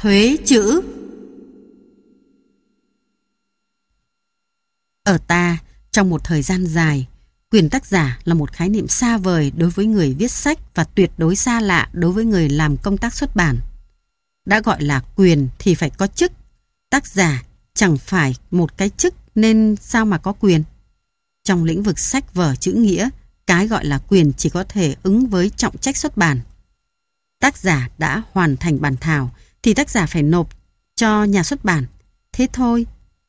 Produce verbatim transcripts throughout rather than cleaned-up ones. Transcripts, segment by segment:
Thuế chữ. Ở ta, trong một thời gian dài, quyền tác giả là một khái niệm xa vời đối với người viết sách và tuyệt đối xa lạ đối với người làm công tác xuất bản. Đã gọi là quyền thì phải có chức. Tác giả chẳng phải một cái chức nên sao mà có quyền. Trong lĩnh vực sách vở chữ nghĩa, cái gọi là quyền chỉ có thể ứng với trọng trách xuất bản. Tác giả đã hoàn thành bản thảo thì tác giả phải nộp cho nhà xuất bản. Thế thôi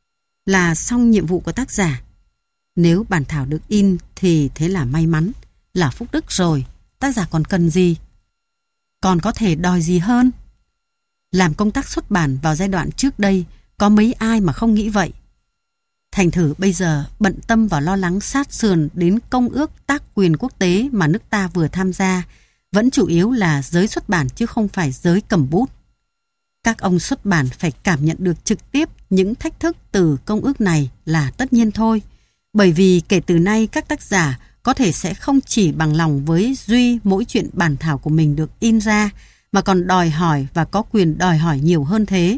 là xong nhiệm vụ của tác giả. Nếu bản thảo được in thì thế là may mắn, là phúc đức rồi. Tác giả còn cần gì? Còn có thể đòi gì hơn? Làm công tác xuất bản vào giai đoạn trước đây, có mấy ai mà không nghĩ vậy? Thành thử bây giờ bận tâm và lo lắng sát sườn đến công ước tác quyền quốc tế mà nước ta vừa tham gia, vẫn chủ yếu là giới xuất bản chứ không phải giới cầm bút. Các ông xuất bản phải cảm nhận được trực tiếp những thách thức từ công ước này là tất nhiên thôi. Bởi vì kể từ nay các tác giả có thể sẽ không chỉ bằng lòng với duy mỗi chuyện bản thảo của mình được in ra, mà còn đòi hỏi và có quyền đòi hỏi nhiều hơn thế.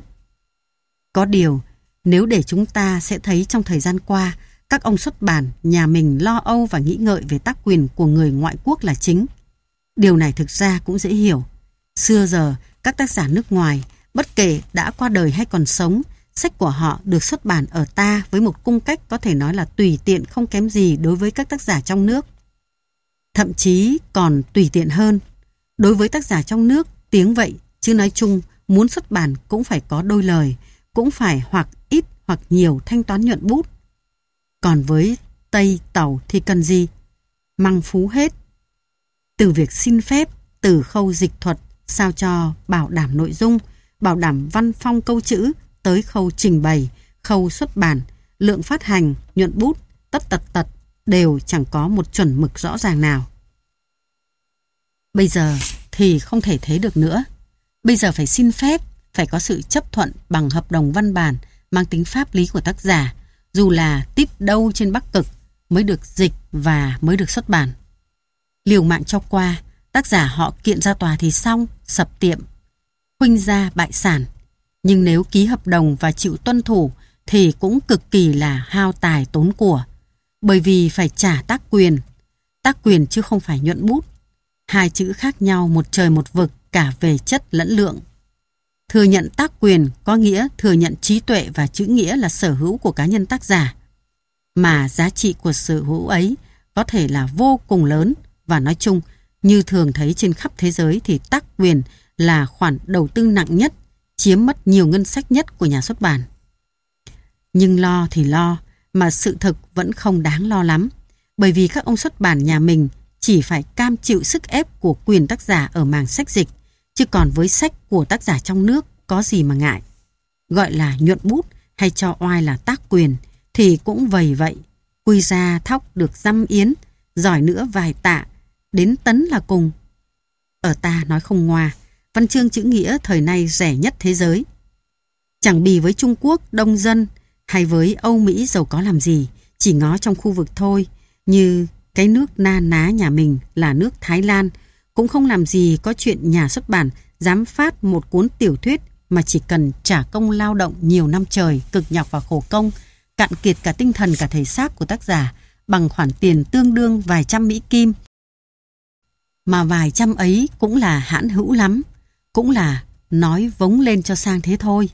Có điều, nếu để chúng ta sẽ thấy trong thời gian qua, các ông xuất bản nhà mình lo âu và nghĩ ngợi về tác quyền của người ngoại quốc là chính. Điều này thực ra cũng dễ hiểu. Xưa giờ, các tác giả nước ngoài, bất kể đã qua đời hay còn sống, sách của họ được xuất bản ở ta với một cung cách có thể nói là tùy tiện không kém gì đối với các tác giả trong nước. Thậm chí còn tùy tiện hơn. Đối với tác giả trong nước, tiếng vậy, chứ nói chung, muốn xuất bản cũng phải có đôi lời, cũng phải hoặc ít hoặc nhiều thanh toán nhuận bút. Còn với Tây Tàu thì cần gì? Măng phú hết. Từ việc xin phép, từ khâu dịch thuật, sao cho bảo đảm nội dung, bảo đảm văn phong câu chữ, tới khâu trình bày, khâu xuất bản, lượng phát hành, nhuận bút, tất tật tật, đều chẳng có một chuẩn mực rõ ràng nào. Bây giờ thì không thể thế được nữa. Bây giờ phải xin phép, phải có sự chấp thuận bằng hợp đồng văn bản mang tính pháp lý của tác giả, dù là tít đâu trên Bắc Cực mới được dịch và mới được xuất bản. Liều mạng cho qua, tác giả họ kiện ra tòa thì xong, sập tiệm, khuynh gia bại sản. Nhưng nếu ký hợp đồng và chịu tuân thủ thì cũng cực kỳ là hao tài tốn của, bởi vì phải trả tác quyền. Tác quyền chứ không phải nhuận bút. Hai chữ khác nhau một trời một vực cả về chất lẫn lượng. Thừa nhận tác quyền có nghĩa thừa nhận trí tuệ và chữ nghĩa là sở hữu của cá nhân tác giả. Mà giá trị của sở hữu ấy có thể là vô cùng lớn, và nói chung, như thường thấy trên khắp thế giới thì tác quyền là khoản đầu tư nặng nhất, chiếm mất nhiều ngân sách nhất của nhà xuất bản. Nhưng lo thì lo, mà sự thực vẫn không đáng lo lắm, bởi vì các ông xuất bản nhà mình chỉ phải cam chịu sức ép của quyền tác giả ở mảng sách dịch, chứ còn với sách của tác giả trong nước có gì mà ngại. Gọi là nhuận bút hay cho oai là tác quyền thì cũng vầy vậy, quy ra thóc được dăm yến, giỏi nữa vài tạ, đến tấn là cùng. Ở ta nói không ngoa, văn chương chữ nghĩa thời nay rẻ nhất thế giới. Chẳng bì với Trung Quốc đông dân hay với Âu Mỹ giàu có làm gì, chỉ ngó trong khu vực thôi, như cái nước na ná nhà mình là nước Thái Lan, cũng không làm gì có chuyện nhà xuất bản dám phát một cuốn tiểu thuyết mà chỉ cần trả công lao động nhiều năm trời, cực nhọc và khổ công, cạn kiệt cả tinh thần cả thể xác của tác giả bằng khoản tiền tương đương vài trăm Mỹ Kim. Mà vài trăm ấy cũng là hãn hữu lắm, cũng là nói vống lên cho sang thế thôi.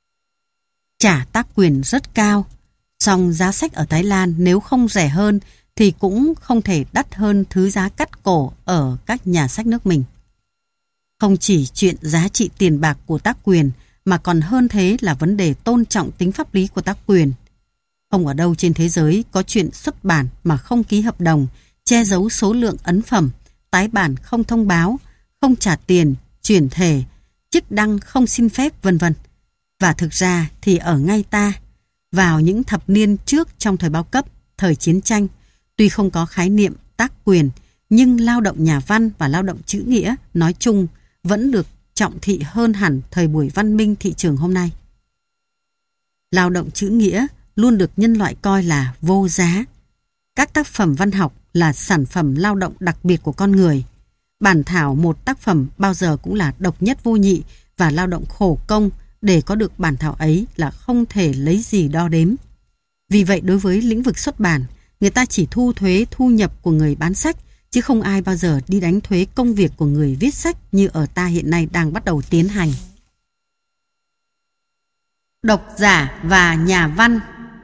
Trả tác quyền rất cao, song giá sách ở Thái Lan nếu không rẻ hơn thì cũng không thể đắt hơn thứ giá cắt cổ ở các nhà sách nước mình. Không chỉ chuyện giá trị tiền bạc của tác quyền, mà còn hơn thế là vấn đề tôn trọng tính pháp lý của tác quyền. Không ở đâu trên thế giới có chuyện xuất bản mà không ký hợp đồng, che giấu số lượng ấn phẩm, tái bản không thông báo, không trả tiền, chuyển thể, chức đăng không xin phép, vân vân. Và thực ra thì ở ngay ta, vào những thập niên trước trong thời bao cấp, thời chiến tranh, tuy không có khái niệm tác quyền, nhưng lao động nhà văn và lao động chữ nghĩa nói chung vẫn được trọng thị hơn hẳn thời buổi văn minh thị trường hôm nay. Lao động chữ nghĩa luôn được nhân loại coi là vô giá. Các tác phẩm văn học là sản phẩm lao động đặc biệt của con người. Bản thảo một tác phẩm bao giờ cũng là độc nhất vô nhị và lao động khổ công để có được bản thảo ấy là không thể lấy gì đo đếm. Vì vậy đối với lĩnh vực xuất bản, người ta chỉ thu thuế thu nhập của người bán sách, chứ không ai bao giờ đi đánh thuế công việc của người viết sách như ở ta hiện nay đang bắt đầu tiến hành. Độc giả và nhà văn.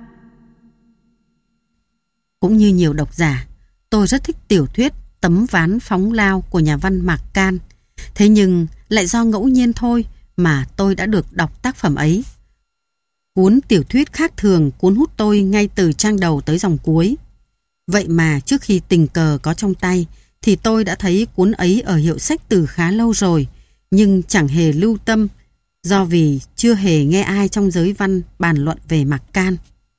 Cũng như nhiều độc giả, tôi rất thích tiểu thuyết Tấm ván phóng lao của nhà văn Mạc Can. Thế nhưng lại do ngẫu nhiên thôi mà tôi đã được đọc tác phẩm ấy. Cuốn tiểu thuyết khác thường cuốn hút tôi ngay từ trang đầu tới dòng cuối. Vậy mà trước khi tình cờ có trong tay thì tôi đã thấy cuốn ấy ở hiệu sách từ khá lâu rồi, nhưng chẳng hề lưu tâm do vì chưa hề nghe ai trong giới văn bàn luận về Mạc Can.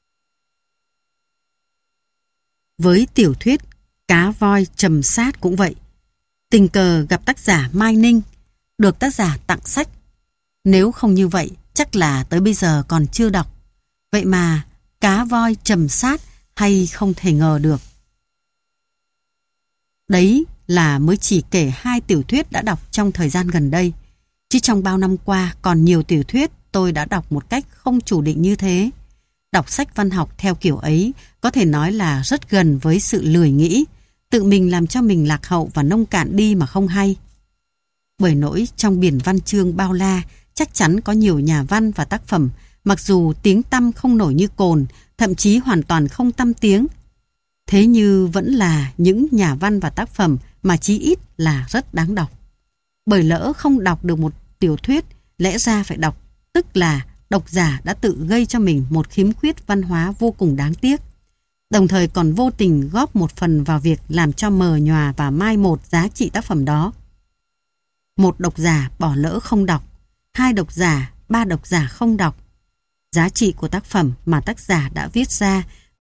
Với tiểu thuyết Cá voi trầm sát cũng vậy. Tình cờ gặp tác giả Mai Ninh, được tác giả tặng sách. Nếu không như vậy, chắc là tới bây giờ còn chưa đọc. Vậy mà Cá voi trầm sát hay không thể ngờ được. Đấy là mới chỉ kể hai tiểu thuyết đã đọc trong thời gian gần đây. Chứ trong bao năm qua còn nhiều tiểu thuyết tôi đã đọc một cách không chủ định như thế. Đọc sách văn học theo kiểu ấy có thể nói là rất gần với sự lười nghĩ, tự mình làm cho mình lạc hậu và nông cạn đi mà không hay. Bởi nỗi trong biển văn chương bao la chắc chắn có nhiều nhà văn và tác phẩm mặc dù tiếng tăm không nổi như cồn, thậm chí hoàn toàn không tăm tiếng. Thế như vẫn là những nhà văn và tác phẩm mà chí ít là rất đáng đọc. Bởi lỡ không đọc được một tiểu thuyết, lẽ ra phải đọc, tức là độc giả đã tự gây cho mình một khiếm khuyết văn hóa vô cùng đáng tiếc, đồng thời còn vô tình góp một phần vào việc làm cho mờ nhòa và mai một giá trị tác phẩm đó. Một độc giả bỏ lỡ không đọc, hai độc giả, ba độc giả không đọc. Giá trị của tác phẩm mà tác giả đã viết ra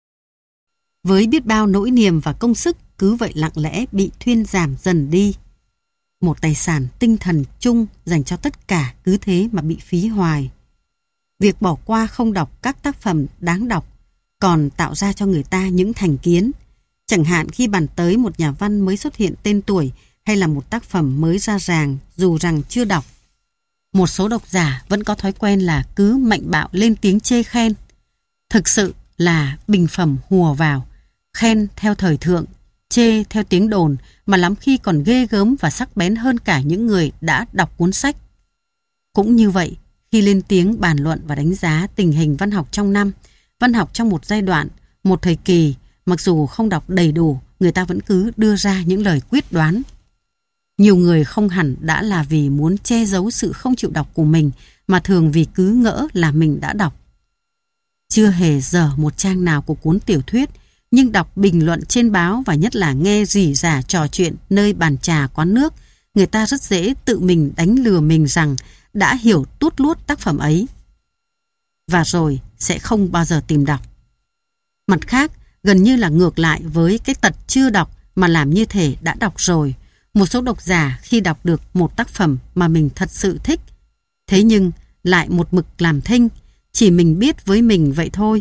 với biết bao nỗi niềm và công sức cứ vậy lặng lẽ bị thuyên giảm dần đi. Một tài sản tinh thần chung dành cho tất cả cứ thế mà bị phí hoài. Việc bỏ qua không đọc các tác phẩm đáng đọc còn tạo ra cho người ta những thành kiến. Chẳng hạn khi bàn tới một nhà văn mới xuất hiện tên tuổi hay là một tác phẩm mới ra ràng dù rằng chưa đọc. Một số độc giả vẫn có thói quen là cứ mạnh bạo lên tiếng chê khen. Thực sự là bình phẩm hùa vào, khen theo thời thượng, chê theo tiếng đồn mà lắm khi còn ghê gớm và sắc bén hơn cả những người đã đọc cuốn sách. Cũng như vậy, khi lên tiếng bàn luận và đánh giá tình hình văn học trong năm, văn học trong một giai đoạn, một thời kỳ, mặc dù không đọc đầy đủ, người ta vẫn cứ đưa ra những lời quyết đoán. Nhiều người không hẳn đã là vì muốn che giấu sự không chịu đọc của mình, mà thường vì cứ ngỡ là mình đã đọc. Chưa hề dở một trang nào của cuốn tiểu thuyết, nhưng đọc bình luận trên báo và nhất là nghe rỉ rả trò chuyện nơi bàn trà quán nước, người ta rất dễ tự mình đánh lừa mình rằng đã hiểu tuốt luốt tác phẩm ấy. Và rồi sẽ không bao giờ tìm đọc. Mặt khác, gần như là ngược lại với cái tật chưa đọc mà làm như thể đã đọc rồi. Một số độc giả khi đọc được một tác phẩm mà mình thật sự thích, thế nhưng lại một mực làm thinh, chỉ mình biết với mình vậy thôi.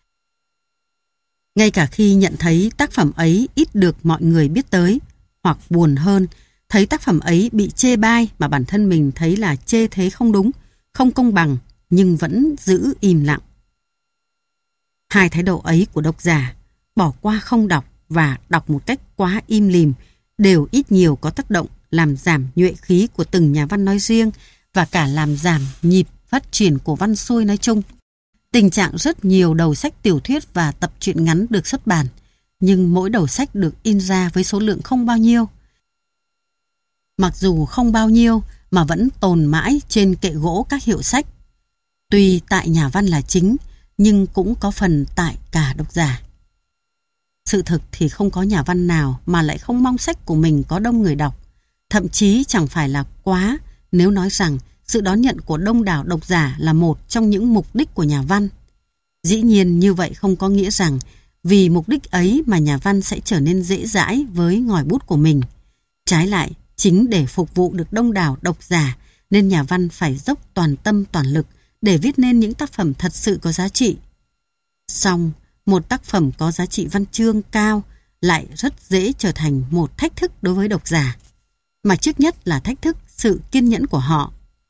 Ngay cả khi nhận thấy tác phẩm ấy ít được mọi người biết tới, hoặc buồn hơn, thấy tác phẩm ấy bị chê bai mà bản thân mình thấy là chê thế không đúng, không công bằng, nhưng vẫn giữ im lặng. Hai thái độ ấy của độc giả, bỏ qua không đọc và đọc một cách quá im lìm, đều ít nhiều có tác động làm giảm nhuệ khí của từng nhà văn nói riêng và cả làm giảm nhịp phát triển của văn xuôi nói chung. Tình trạng rất nhiều đầu sách tiểu thuyết và tập truyện ngắn được xuất bản, nhưng mỗi đầu sách được in ra với số lượng không bao nhiêu. Mặc dù không bao nhiêu mà vẫn tồn mãi trên kệ gỗ các hiệu sách. Tuy tại nhà văn là chính, nhưng cũng có phần tại cả độc giả. Sự thực thì không có nhà văn nào mà lại không mong sách của mình có đông người đọc. Thậm chí chẳng phải là quá nếu nói rằng sự đón nhận của đông đảo độc giả là một trong những mục đích của nhà văn. Dĩ nhiên như vậy không có nghĩa rằng vì mục đích ấy mà nhà văn sẽ trở nên dễ dãi với ngòi bút của mình. Trái lại, chính để phục vụ được đông đảo độc giả nên nhà văn phải dốc toàn tâm toàn lực để viết nên những tác phẩm thật sự có giá trị. Song, một tác phẩm có giá trị văn chương cao lại rất dễ trở thành một thách thức đối với độc giả, mà trước nhất là thách thức sự kiên nhẫn của họ.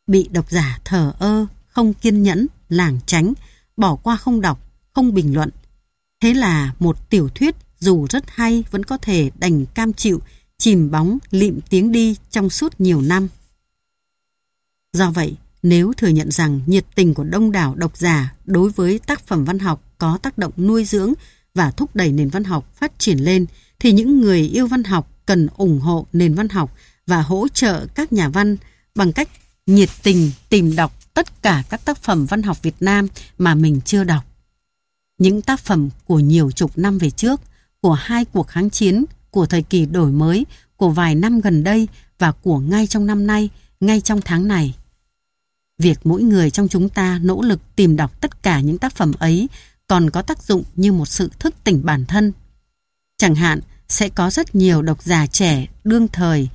bị độc giả thờ ơ, không kiên nhẫn, lảng tránh, bỏ qua không đọc, không bình luận. Thế là một tiểu thuyết dù rất hay vẫn có thể đành cam chịu, chìm bóng, lịm tiếng đi trong suốt nhiều năm. Do vậy, nếu thừa nhận rằng nhiệt tình của đông đảo độc giả đối với tác phẩm văn học có tác động nuôi dưỡng và thúc đẩy nền văn học phát triển lên, thì những người yêu văn học cần ủng hộ nền văn học và hỗ trợ các nhà văn bằng cách nhiệt tình tìm đọc tất cả các tác phẩm văn học Việt Nam mà mình chưa đọc. Những tác phẩm của nhiều chục năm về trước, của hai cuộc kháng chiến, của thời kỳ đổi mới, của vài năm gần đây và của ngay trong năm nay, ngay trong tháng này. Việc mỗi người trong chúng ta nỗ lực tìm đọc tất cả những tác phẩm ấy còn có tác dụng như một sự thức tỉnh bản thân. Chẳng hạn, sẽ có rất nhiều độc giả trẻ đương thời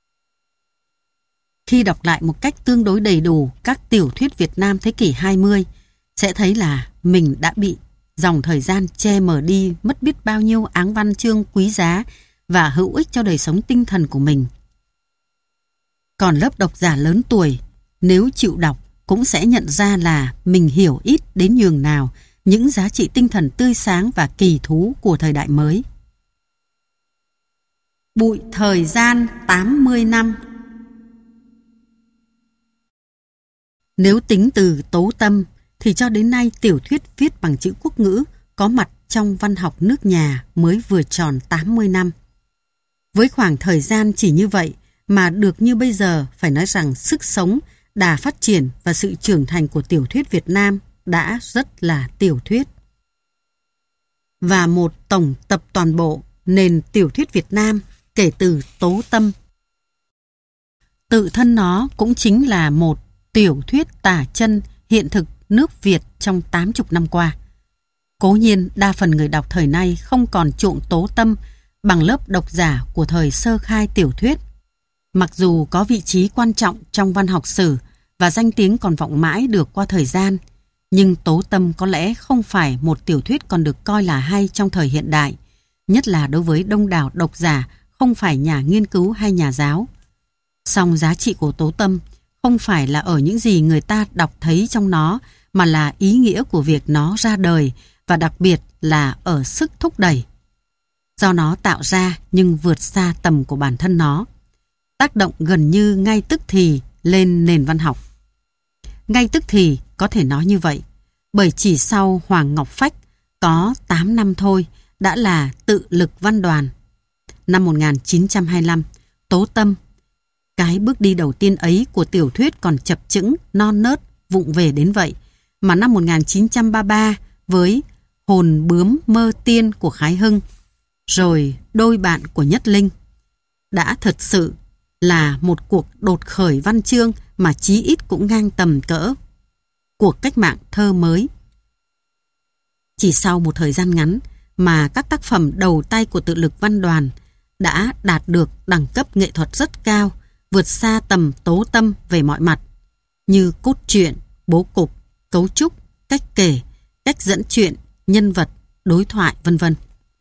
khi đọc lại một cách tương đối đầy đủ các tiểu thuyết Việt Nam thế kỷ hai mươi, sẽ thấy là mình đã bị dòng thời gian che mờ đi mất biết bao nhiêu áng văn chương quý giá và hữu ích cho đời sống tinh thần của mình. Còn lớp độc giả lớn tuổi, nếu chịu đọc cũng sẽ nhận ra là mình hiểu ít đến nhường nào những giá trị tinh thần tươi sáng và kỳ thú của thời đại mới. Bụi thời gian tám mươi năm. Nếu tính từ Tố Tâm thì cho đến nay tiểu thuyết viết bằng chữ quốc ngữ có mặt trong văn học nước nhà mới vừa tròn tám mươi năm. Với khoảng thời gian chỉ như vậy mà được như bây giờ, phải nói rằng sức sống, đà phát triển và sự trưởng thành của tiểu thuyết Việt Nam đã rất là tiểu thuyết. Và một tổng tập toàn bộ nền tiểu thuyết Việt Nam kể từ Tố Tâm. Tự thân nó cũng chính là một tiểu thuyết tả chân hiện thực nước Việt trong tám mươi năm qua. Cố nhiên đa phần người đọc thời nay không còn chuộng Tố Tâm bằng lớp độc giả của thời sơ khai tiểu thuyết. Mặc dù có vị trí quan trọng trong văn học sử và danh tiếng còn vọng mãi được qua thời gian, nhưng Tố Tâm có lẽ không phải một tiểu thuyết còn được coi là hay trong thời hiện đại, nhất là đối với đông đảo độc giả không phải nhà nghiên cứu hay nhà giáo. Song giá trị của Tố Tâm không phải là ở những gì người ta đọc thấy trong nó, mà là ý nghĩa của việc nó ra đời và đặc biệt là ở sức thúc đẩy. Do nó tạo ra nhưng vượt xa tầm của bản thân nó, tác động gần như ngay tức thì lên nền văn học. Ngay tức thì có thể nói như vậy, bởi chỉ sau Hoàng Ngọc Phách có tám năm thôi đã là Tự lực văn đoàn. Năm một nghìn chín trăm hai mươi lăm, Tố Tâm. Cái bước đi đầu tiên ấy của tiểu thuyết còn chập chững, non nớt, vụng về đến vậy, mà năm một nghìn chín trăm ba mươi ba với Hồn bướm mơ tiên của Khái Hưng, rồi Đôi bạn của Nhất Linh, đã thật sự là một cuộc đột khởi văn chương mà chí ít cũng ngang tầm cỡ cuộc cách mạng thơ mới. Chỉ sau một thời gian ngắn mà các tác phẩm đầu tay của Tự lực văn đoàn đã đạt được đẳng cấp nghệ thuật rất cao, vượt xa tầm Tố Tâm về mọi mặt, như cốt truyện, bố cục, cấu trúc, cách kể, cách dẫn chuyện, nhân vật, đối thoại, vân vân.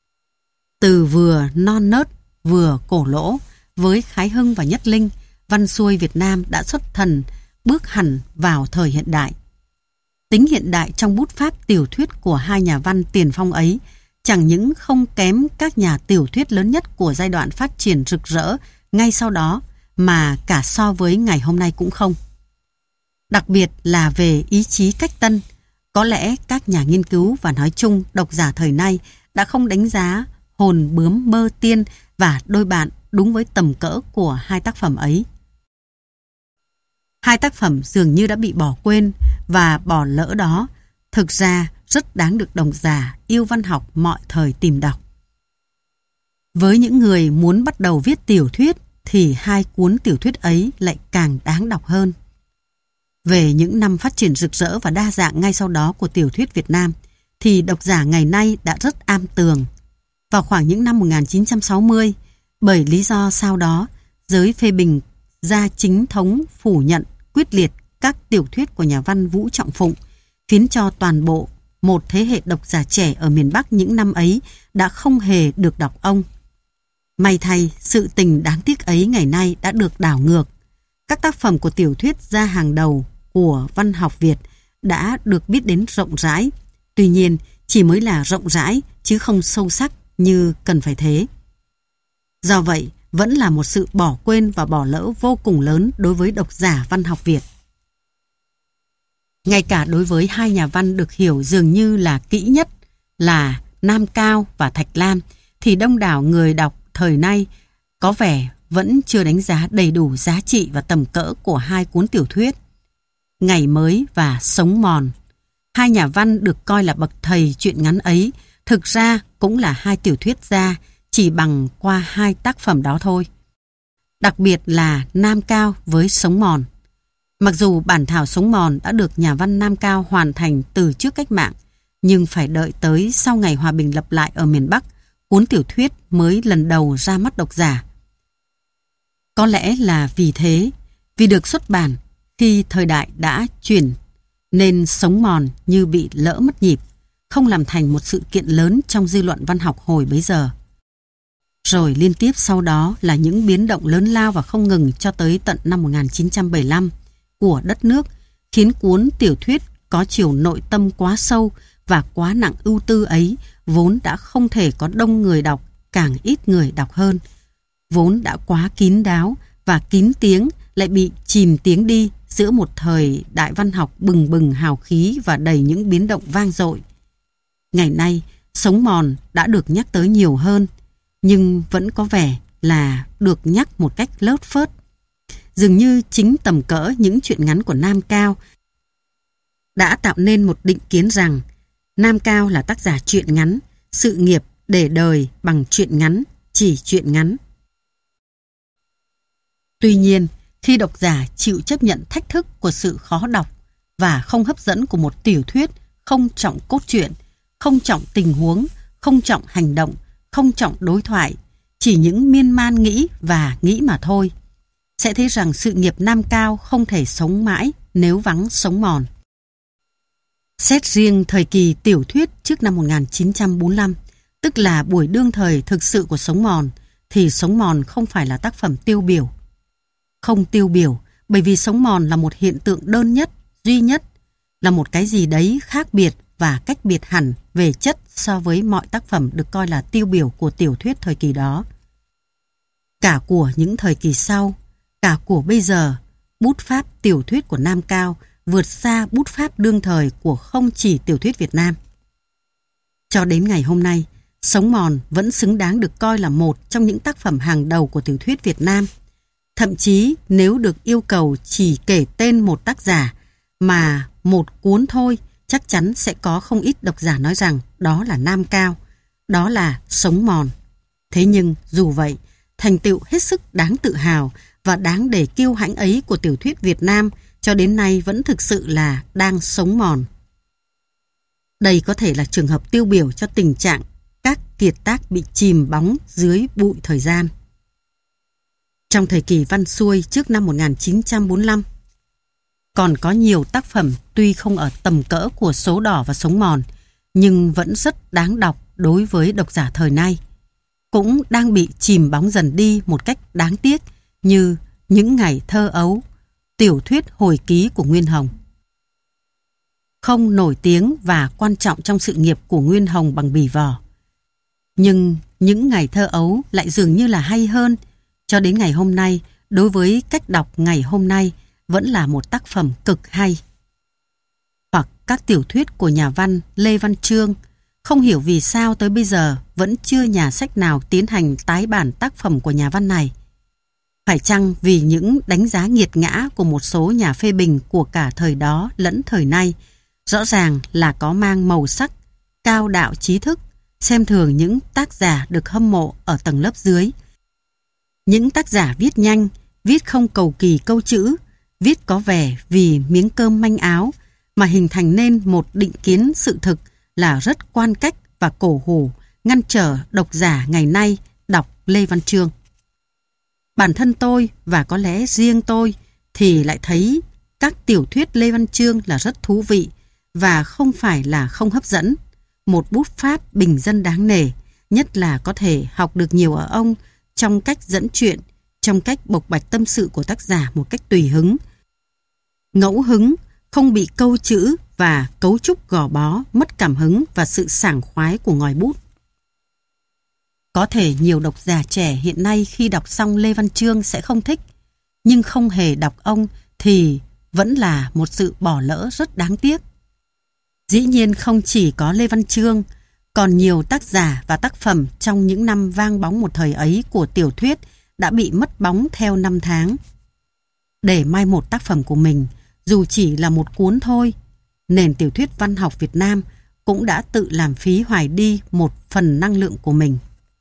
Từ vừa non nớt vừa cổ lỗ, với Khái Hưng và Nhất Linh, văn xuôi Việt Nam đã xuất thần, bước hẳn vào thời hiện đại. Tính hiện đại trong bút pháp tiểu thuyết của hai nhà văn tiền phong ấy chẳng những không kém các nhà tiểu thuyết lớn nhất của giai đoạn phát triển rực rỡ ngay sau đó, mà cả so với ngày hôm nay cũng không. Đặc biệt là về ý chí cách tân, có lẽ các nhà nghiên cứu và nói chung độc giả thời nay đã không đánh giá Hồn bướm mơ tiên và Đôi bạn đúng với tầm cỡ của hai tác phẩm ấy. Hai tác phẩm dường như đã bị bỏ quên, và bỏ lỡ đó thực ra rất đáng được độc giả yêu văn học mọi thời tìm đọc. Với những người muốn bắt đầu viết tiểu thuyết thì hai cuốn tiểu thuyết ấy lại càng đáng đọc hơn. Về những năm phát triển rực rỡ và đa dạng ngay sau đó của tiểu thuyết Việt Nam thì độc giả ngày nay đã rất am tường. Vào khoảng những năm một nghìn chín trăm sáu mươi, bởi lý do sau đó, giới phê bình ra chính thống phủ nhận quyết liệt các tiểu thuyết của nhà văn Vũ Trọng Phụng, khiến cho toàn bộ một thế hệ độc giả trẻ ở miền Bắc những năm ấy đã không hề được đọc ông. May thay, sự tình đáng tiếc ấy ngày nay đã được đảo ngược. các tác phẩm của tiểu thuyết gia hàng đầu của văn học Việt đã được biết đến rộng rãi. Tuy nhiên, chỉ mới là rộng rãi chứ không sâu sắc như cần phải thế. Do vậy, vẫn là một sự bỏ quên và bỏ lỡ vô cùng lớn đối với độc giả văn học Việt. Ngay cả đối với hai nhà văn được hiểu dường như là kỹ nhất là Nam Cao và Thạch Lam, thì đông đảo người đọc thời nay có vẻ vẫn chưa đánh giá đầy đủ giá trị và tầm cỡ của hai cuốn tiểu thuyết Ngày Mới và Sống Mòn. Hai nhà văn được coi là bậc thầy truyện ngắn ấy thực ra cũng là hai tiểu thuyết gia chỉ bằng qua hai tác phẩm đó thôi. Đặc biệt là Nam Cao với Sống Mòn. Mặc dù bản thảo Sống Mòn đã được nhà văn Nam Cao hoàn thành từ trước cách mạng, nhưng phải đợi tới sau ngày hòa bình lập lại ở miền Bắc, cuốn tiểu thuyết mới lần đầu ra mắt độc giả. Có lẽ là vì thế, vì được xuất bản khi thời đại đã chuyển, nên Sống Mòn như bị lỡ mất nhịp, không làm thành một sự kiện lớn trong dư luận văn học hồi bấy giờ. Rồi liên tiếp sau đó là những biến động lớn lao và không ngừng cho tới tận năm một nghìn chín trăm bảy mươi lăm của đất nước, khiến cuốn tiểu thuyết có chiều nội tâm quá sâu và quá nặng ưu tư ấy vốn đã không thể có đông người đọc, càng ít người đọc hơn. Vốn đã quá kín đáo và kín tiếng lại bị chìm tiếng đi giữa một thời đại văn học bừng bừng hào khí và đầy những biến động vang dội. Ngày nay, Sống Mòn đã được nhắc tới nhiều hơn, nhưng vẫn có vẻ là được nhắc một cách lớt phớt. Dường như chính tầm cỡ những truyện ngắn của Nam Cao đã tạo nên một định kiến rằng Nam Cao là tác giả truyện ngắn, sự nghiệp để đời bằng truyện ngắn, chỉ truyện ngắn. Tuy nhiên, khi độc giả chịu chấp nhận thách thức của sự khó đọc và không hấp dẫn của một tiểu thuyết không trọng cốt truyện, không trọng tình huống, không trọng hành động, không trọng đối thoại, chỉ những miên man nghĩ và nghĩ mà thôi, sẽ thấy rằng sự nghiệp Nam Cao không thể sống mãi nếu vắng Sống Mòn. Xét riêng thời kỳ tiểu thuyết trước năm một nghìn chín trăm bốn mươi lăm, tức là buổi đương thời thực sự của Sống Mòn, thì Sống Mòn không phải là tác phẩm tiêu biểu. Không tiêu biểu bởi vì Sống Mòn là một hiện tượng đơn nhất, duy nhất, là một cái gì đấy khác biệt và cách biệt hẳn về chất so với mọi tác phẩm được coi là tiêu biểu của tiểu thuyết thời kỳ đó. Cả của những thời kỳ sau, cả của bây giờ, bút pháp tiểu thuyết của Nam Cao vượt xa bút pháp đương thời của không chỉ tiểu thuyết Việt Nam. Cho đến ngày hôm nay, Sống Mòn vẫn xứng đáng được coi là một trong những tác phẩm hàng đầu của tiểu thuyết Việt Nam. Thậm chí nếu được yêu cầu chỉ kể tên một tác giả mà một cuốn thôi, chắc chắn sẽ có không ít độc giả nói rằng đó là Nam Cao, đó là Sống Mòn. Thế nhưng dù vậy, thành tựu hết sức đáng tự hào và đáng để kiêu hãnh ấy của tiểu thuyết Việt Nam cho đến nay vẫn thực sự là đang sống mòn. Đây có thể là trường hợp tiêu biểu cho tình trạng các kiệt tác bị chìm bóng dưới bụi thời gian. Trong thời kỳ văn xuôi trước năm một nghìn chín trăm bốn mươi lăm, còn có nhiều tác phẩm tuy không ở tầm cỡ của Số Đỏ và Sống Mòn, nhưng vẫn rất đáng đọc đối với độc giả thời nay. Cũng đang bị chìm bóng dần đi một cách đáng tiếc như Những Ngày Thơ Ấu, tiểu thuyết hồi ký của Nguyên Hồng. Không nổi tiếng và quan trọng trong sự nghiệp của Nguyên Hồng bằng Bì Vò. Nhưng Những Ngày Thơ Ấu lại dường như là hay hơn. Cho đến ngày hôm nay, đối với cách đọc ngày hôm nay, vẫn là một tác phẩm cực hay. Hoặc các tiểu thuyết của nhà văn Lê Văn Chương, không hiểu vì sao tới bây giờ vẫn chưa nhà sách nào tiến hành tái bản tác phẩm của nhà văn này. Phải chăng vì những đánh giá nghiệt ngã của một số nhà phê bình của cả thời đó lẫn thời nay, rõ ràng là có mang màu sắc, cao đạo trí thức, xem thường những tác giả được hâm mộ ở tầng lớp dưới. Những tác giả viết nhanh, viết không cầu kỳ câu chữ, viết có vẻ vì miếng cơm manh áo mà hình thành nên một định kiến sự thực là rất quan cách và cổ hủ, ngăn trở độc giả ngày nay đọc Lê Văn Chương. Bản thân tôi và có lẽ riêng tôi thì lại thấy các tiểu thuyết Lê Văn Chương là rất thú vị và không phải là không hấp dẫn. Một bút pháp bình dân đáng nể, nhất là có thể học được nhiều ở ông trong cách dẫn chuyện, trong cách bộc bạch tâm sự của tác giả một cách tùy hứng, ngẫu hứng, không bị câu chữ và cấu trúc gò bó, mất cảm hứng và sự sảng khoái của ngòi bút. Có thể nhiều độc giả trẻ hiện nay khi đọc xong Lê Văn Chương sẽ không thích, nhưng không hề đọc ông thì vẫn là một sự bỏ lỡ rất đáng tiếc. Dĩ nhiên không chỉ có Lê Văn Chương, còn nhiều tác giả và tác phẩm trong những năm vang bóng một thời ấy của tiểu thuyết đã bị mất bóng theo năm tháng. Để mai một tác phẩm của mình, dù chỉ là một cuốn thôi, nền tiểu thuyết văn học Việt Nam cũng đã tự làm phí hoài đi một phần năng lượng của mình.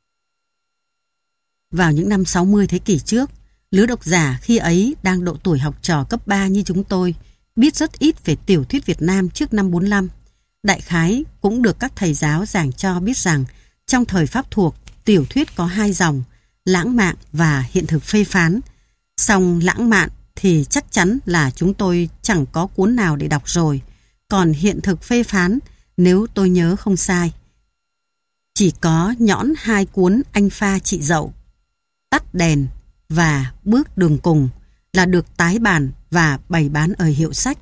Vào những năm sáu mươi thế kỷ trước, lứa độc giả khi ấy đang độ tuổi học trò cấp ba như chúng tôi, biết rất ít về tiểu thuyết Việt Nam trước năm bốn lăm. Đại khái cũng được các thầy giáo giảng cho biết rằng trong thời Pháp thuộc, tiểu thuyết có hai dòng, lãng mạn và hiện thực phê phán. Song lãng mạn thì chắc chắn là chúng tôi chẳng có cuốn nào để đọc rồi. Còn hiện thực phê phán, nếu tôi nhớ không sai, chỉ có nhõn hai cuốn Anh Pha Chị Dậu, Tắt Đèn và Bước Đường Cùng là được tái bản và bày bán ở hiệu sách.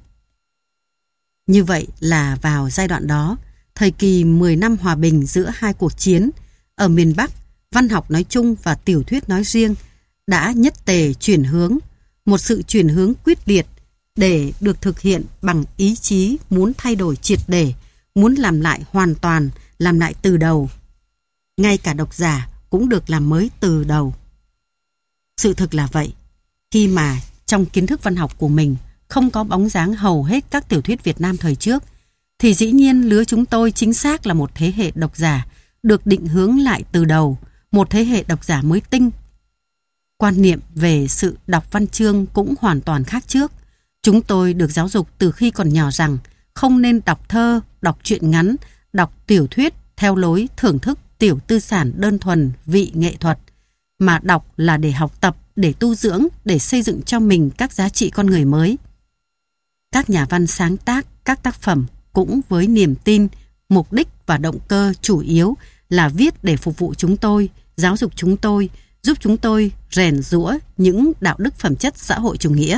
Như vậy là vào giai đoạn đó, thời kỳ mười năm hòa bình giữa hai cuộc chiến, ở miền Bắc, văn học nói chung và tiểu thuyết nói riêng đã nhất tề chuyển hướng, một sự chuyển hướng quyết liệt để được thực hiện bằng ý chí muốn thay đổi triệt để, muốn làm lại hoàn toàn, làm lại từ đầu. Ngay cả độc giả cũng được làm mới từ đầu. Sự thực là vậy, khi mà trong kiến thức văn học của mình không có bóng dáng hầu hết các tiểu thuyết Việt Nam thời trước, thì dĩ nhiên lứa chúng tôi chính xác là một thế hệ độc giả được định hướng lại từ đầu, một thế hệ độc giả mới tinh. Quan niệm về sự đọc văn chương cũng hoàn toàn khác trước. Chúng tôi được giáo dục từ khi còn nhỏ rằng không nên đọc thơ, đọc truyện ngắn, đọc tiểu thuyết theo lối thưởng thức tiểu tư sản đơn thuần vị nghệ thuật, mà đọc là để học tập, để tu dưỡng, để xây dựng cho mình các giá trị con người mới. Các nhà văn sáng tác các tác phẩm cũng với niềm tin, mục đích và động cơ chủ yếu là viết để phục vụ chúng tôi, giáo dục chúng tôi, giúp chúng tôi rèn giũa những đạo đức phẩm chất xã hội chủ nghĩa.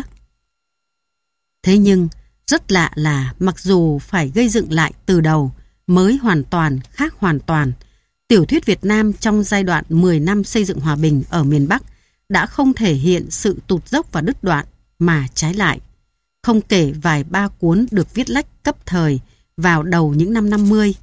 Thế nhưng, rất lạ là mặc dù phải gây dựng lại từ đầu, mới hoàn toàn, khác hoàn toàn, tiểu thuyết Việt Nam trong giai đoạn mười năm xây dựng hòa bình ở miền Bắc đã không thể hiện sự tụt dốc và đứt đoạn, mà trái lại. Không kể vài ba cuốn được viết lách cấp thời vào đầu những năm năm mươi.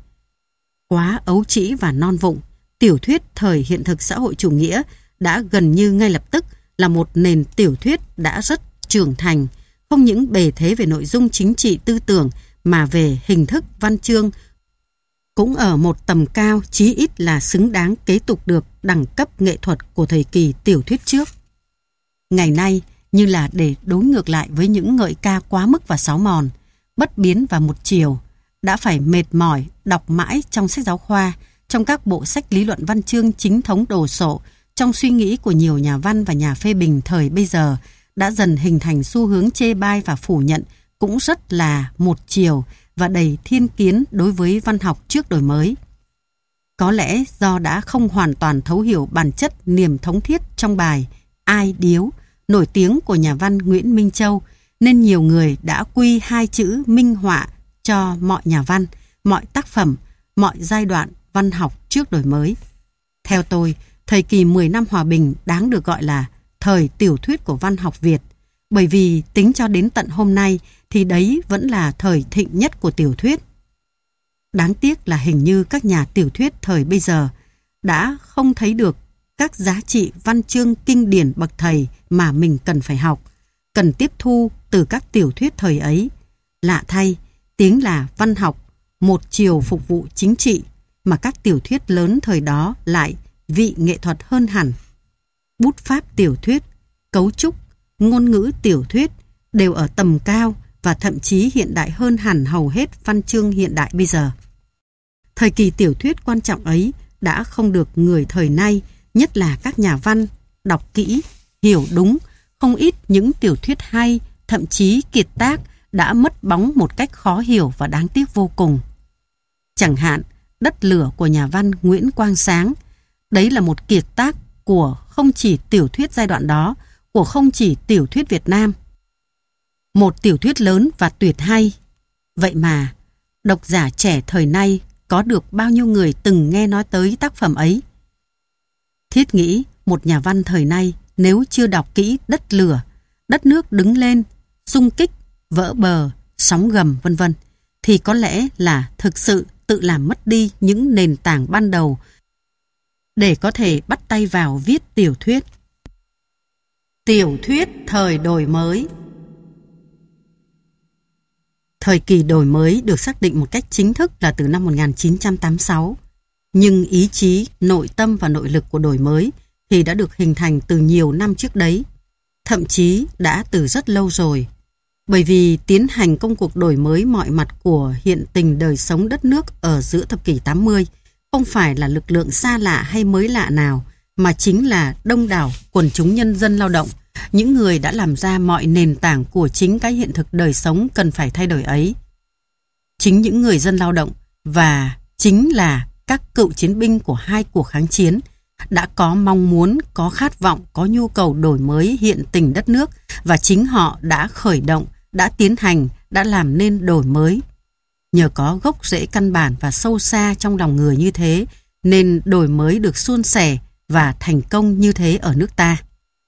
Quá ấu trĩ và non vụng, tiểu thuyết thời hiện thực xã hội chủ nghĩa đã gần như ngay lập tức là một nền tiểu thuyết đã rất trưởng thành, không những bề thế về nội dung chính trị tư tưởng mà về hình thức văn chương cũng ở một tầm cao, chí ít là xứng đáng kế tục được đẳng cấp nghệ thuật của thời kỳ tiểu thuyết trước. Ngày nay, như là để đối ngược lại với những ngợi ca quá mức và sáo mòn, bất biến và một chiều, đã phải mệt mỏi đọc mãi trong sách giáo khoa, trong các bộ sách lý luận văn chương chính thống đồ sộ, trong suy nghĩ của nhiều nhà văn và nhà phê bình thời bây giờ, đã dần hình thành xu hướng chê bai và phủ nhận cũng rất là một chiều và đầy thiên kiến đối với văn học trước đổi mới. Có lẽ do đã không hoàn toàn thấu hiểu bản chất niềm thống thiết trong bài Ai Điếu, nổi tiếng của nhà văn Nguyễn Minh Châu, nên nhiều người đã quy hai chữ minh họa cho mọi nhà văn, mọi tác phẩm, mọi giai đoạn văn học trước đổi mới. Theo tôi, thời kỳ mười năm hòa bình đáng được gọi là thời tiểu thuyết của văn học Việt, bởi vì tính cho đến tận hôm nay thì đấy vẫn là thời thịnh nhất của tiểu thuyết. Đáng tiếc là hình như các nhà tiểu thuyết thời bây giờ đã không thấy được các giá trị văn chương kinh điển bậc thầy mà mình cần phải học, cần tiếp thu từ các tiểu thuyết thời ấy. Lạ thay, tiếng là văn học, một chiều phục vụ chính trị, mà các tiểu thuyết lớn thời đó lại vị nghệ thuật hơn hẳn. Bút pháp tiểu thuyết, cấu trúc, ngôn ngữ tiểu thuyết đều ở tầm cao và thậm chí hiện đại hơn hẳn hầu hết văn chương hiện đại bây giờ. Thời kỳ tiểu thuyết quan trọng ấy đã không được người thời nay, nhất là các nhà văn, đọc kỹ, hiểu đúng. Không ít những tiểu thuyết hay, thậm chí kiệt tác đã mất bóng một cách khó hiểu và đáng tiếc vô cùng. Chẳng hạn, Đất Lửa của nhà văn Nguyễn Quang Sáng. Đấy là một kiệt tác của không không chỉ tiểu thuyết giai đoạn đó, của không chỉ tiểu thuyết Việt Nam. Một tiểu thuyết lớn và tuyệt hay. Vậy mà, độc giả trẻ thời nay có được bao nhiêu người từng nghe nói tới tác phẩm ấy? Thiết nghĩ một nhà văn thời nay nếu chưa đọc kỹ Đất lửa, Đất nước đứng lên, Xung kích, Vỡ bờ, Sóng gầm vân vân thì có lẽ là thực sự tự làm mất đi những nền tảng ban đầu để có thể bắt tay vào viết tiểu thuyết. Tiểu thuyết thời đổi mới. Thời kỳ đổi mới được xác định một cách chính thức là từ năm một nghìn chín trăm tám mươi sáu. Nhưng ý chí, nội tâm và nội lực của đổi mới thì đã được hình thành từ nhiều năm trước đấy. Thậm chí đã từ rất lâu rồi. Bởi vì tiến hành công cuộc đổi mới mọi mặt của hiện tình đời sống đất nước ở giữa thập kỷ tám mươi không phải là lực lượng xa lạ hay mới lạ nào, mà chính là đông đảo quần chúng nhân dân lao động, những người đã làm ra mọi nền tảng của chính cái hiện thực đời sống cần phải thay đổi ấy. Chính những người dân lao động và chính là các cựu chiến binh của hai cuộc kháng chiến đã có mong muốn, có khát vọng, có nhu cầu đổi mới hiện tình đất nước, và chính họ đã khởi động, đã tiến hành, đã làm nên đổi mới. Nhờ có gốc rễ căn bản và sâu xa trong lòng người như thế, nên đổi mới được suôn sẻ và thành công như thế ở nước ta.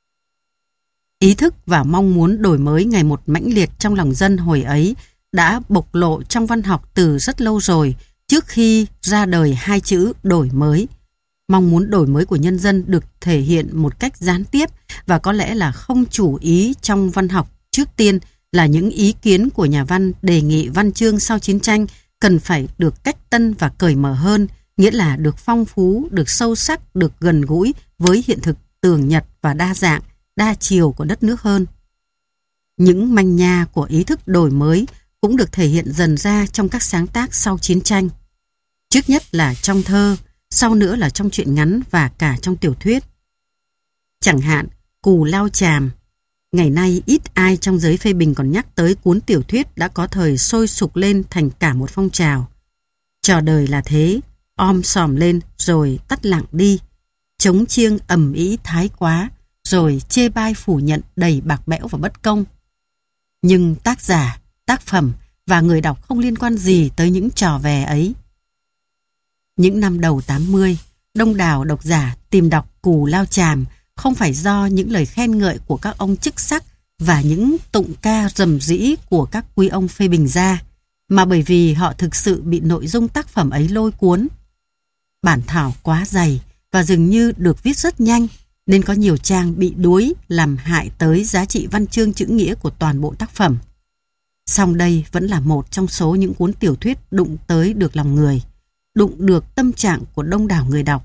Ý thức và mong muốn đổi mới ngày một mãnh liệt trong lòng dân hồi ấy đã bộc lộ trong văn học từ rất lâu rồi, trước khi ra đời hai chữ đổi mới. Mong muốn đổi mới của nhân dân được thể hiện một cách gián tiếp và có lẽ là không chủ ý trong văn học. Trước tiên là những ý kiến của nhà văn đề nghị văn chương sau chiến tranh cần phải được cách tân và cởi mở hơn, nghĩa là được phong phú, được sâu sắc, được gần gũi với hiện thực tường nhật và đa dạng, đa chiều của đất nước hơn. Những manh nha của ý thức đổi mới cũng được thể hiện dần ra trong các sáng tác sau chiến tranh. Trước nhất là trong thơ, sau nữa là trong truyện ngắn và cả trong tiểu thuyết. Chẳng hạn, Cù Lao Chàm. Ngày nay ít ai trong giới phê bình còn nhắc tới cuốn tiểu thuyết đã có thời sôi sục lên thành cả một phong trào. Trò đời là thế, om sòm lên rồi tắt lặng đi. Trống chiêng ầm ĩ thái quá, rồi chê bai phủ nhận đầy bạc bẽo và bất công. Nhưng tác giả, tác phẩm và người đọc không liên quan gì tới những trò vè ấy. Những năm đầu tám mươi, đông đảo độc giả tìm đọc Cù Lao Chàm không phải do những lời khen ngợi của các ông chức sắc và những tụng ca rầm rĩ của các quý ông phê bình ra, mà bởi vì họ thực sự bị nội dung tác phẩm ấy lôi cuốn. Bản thảo quá dày và dường như được viết rất nhanh, nên có nhiều trang bị đuối làm hại tới giá trị văn chương chữ nghĩa của toàn bộ tác phẩm. Song đây vẫn là một trong số những cuốn tiểu thuyết đụng tới được lòng người, đụng được tâm trạng của đông đảo người đọc.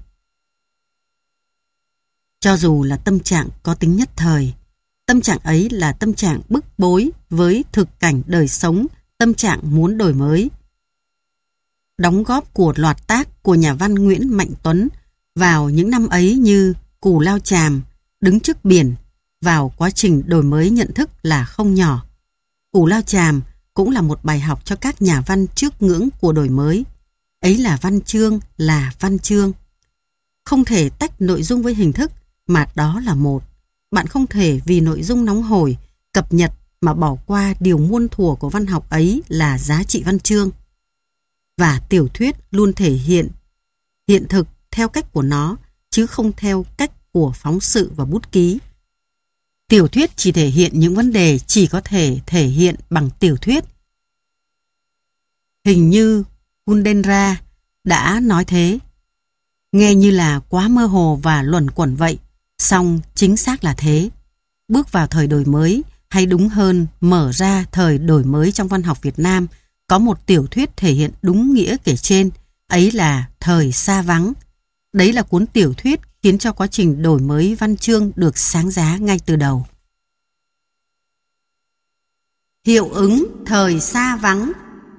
Cho dù là tâm trạng có tính nhất thời, tâm trạng ấy là tâm trạng bức bối với thực cảnh đời sống, tâm trạng muốn đổi mới. Đóng góp của loạt tác của nhà văn Nguyễn Mạnh Tuấn vào những năm ấy như Cù Lao Chàm, Đứng trước biển vào quá trình đổi mới nhận thức là không nhỏ. Cù Lao Chàm cũng là một bài học cho các nhà văn trước ngưỡng của đổi mới. Ấy là văn chương, là văn chương. Không thể tách nội dung với hình thức, mà đó là một. Bạn không thể vì nội dung nóng hổi, cập nhật mà bỏ qua điều muôn thuở của văn học ấy là giá trị văn chương. Và tiểu thuyết luôn thể hiện hiện thực theo cách của nó, chứ không theo cách của phóng sự và bút ký. Tiểu thuyết chỉ thể hiện những vấn đề chỉ có thể thể hiện bằng tiểu thuyết. Hình như Kundera đã nói thế. Nghe như là quá mơ hồ và luẩn quẩn vậy, song chính xác là thế. Bước vào thời đổi mới, hay đúng hơn mở ra thời đổi mới trong văn học Việt Nam, có một tiểu thuyết thể hiện đúng nghĩa kể trên, ấy là Thời Xa Vắng. Đấy là cuốn tiểu thuyết khiến cho quá trình đổi mới văn chương được sáng giá ngay từ đầu. Hiệu ứng Thời Xa Vắng.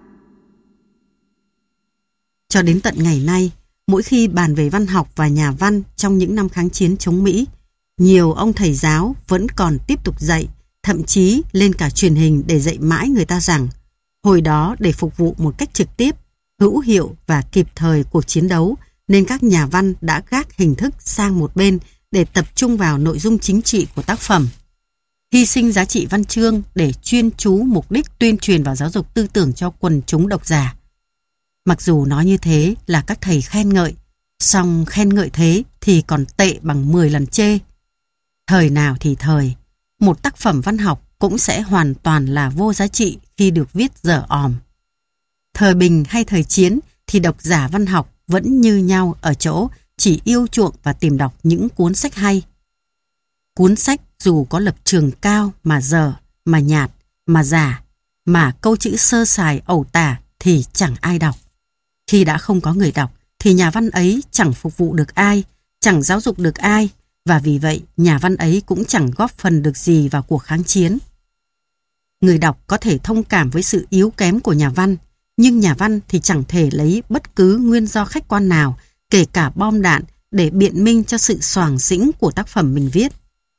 Cho đến tận ngày nay, mỗi khi bàn về văn học và nhà văn trong những năm kháng chiến chống Mỹ, nhiều ông thầy giáo vẫn còn tiếp tục dạy, thậm chí lên cả truyền hình để dạy mãi người ta rằng hồi đó để phục vụ một cách trực tiếp, hữu hiệu và kịp thời cuộc chiến đấu, nên các nhà văn đã gác hình thức sang một bên để tập trung vào nội dung chính trị của tác phẩm. Hy sinh giá trị văn chương để chuyên chú mục đích tuyên truyền và giáo dục tư tưởng cho quần chúng độc giả. Mặc dù nói như thế là các thầy khen ngợi, song khen ngợi thế thì còn tệ bằng mười lần chê. Thời nào thì thời, một tác phẩm văn học cũng sẽ hoàn toàn là vô giá trị khi được viết dở òm. Thời bình hay thời chiến thì độc giả văn học vẫn như nhau ở chỗ chỉ yêu chuộng và tìm đọc những cuốn sách hay. Cuốn sách dù có lập trường cao mà dở, mà nhạt, mà giả, mà câu chữ sơ sài ẩu tả thì chẳng ai đọc. Khi đã không có người đọc thì nhà văn ấy chẳng phục vụ được ai, chẳng giáo dục được ai, và vì vậy nhà văn ấy cũng chẳng góp phần được gì vào cuộc kháng chiến. Người đọc có thể thông cảm với sự yếu kém của nhà văn, nhưng nhà văn thì chẳng thể lấy bất cứ nguyên do khách quan nào, kể cả bom đạn, để biện minh cho sự xoàng xĩnh của tác phẩm mình viết.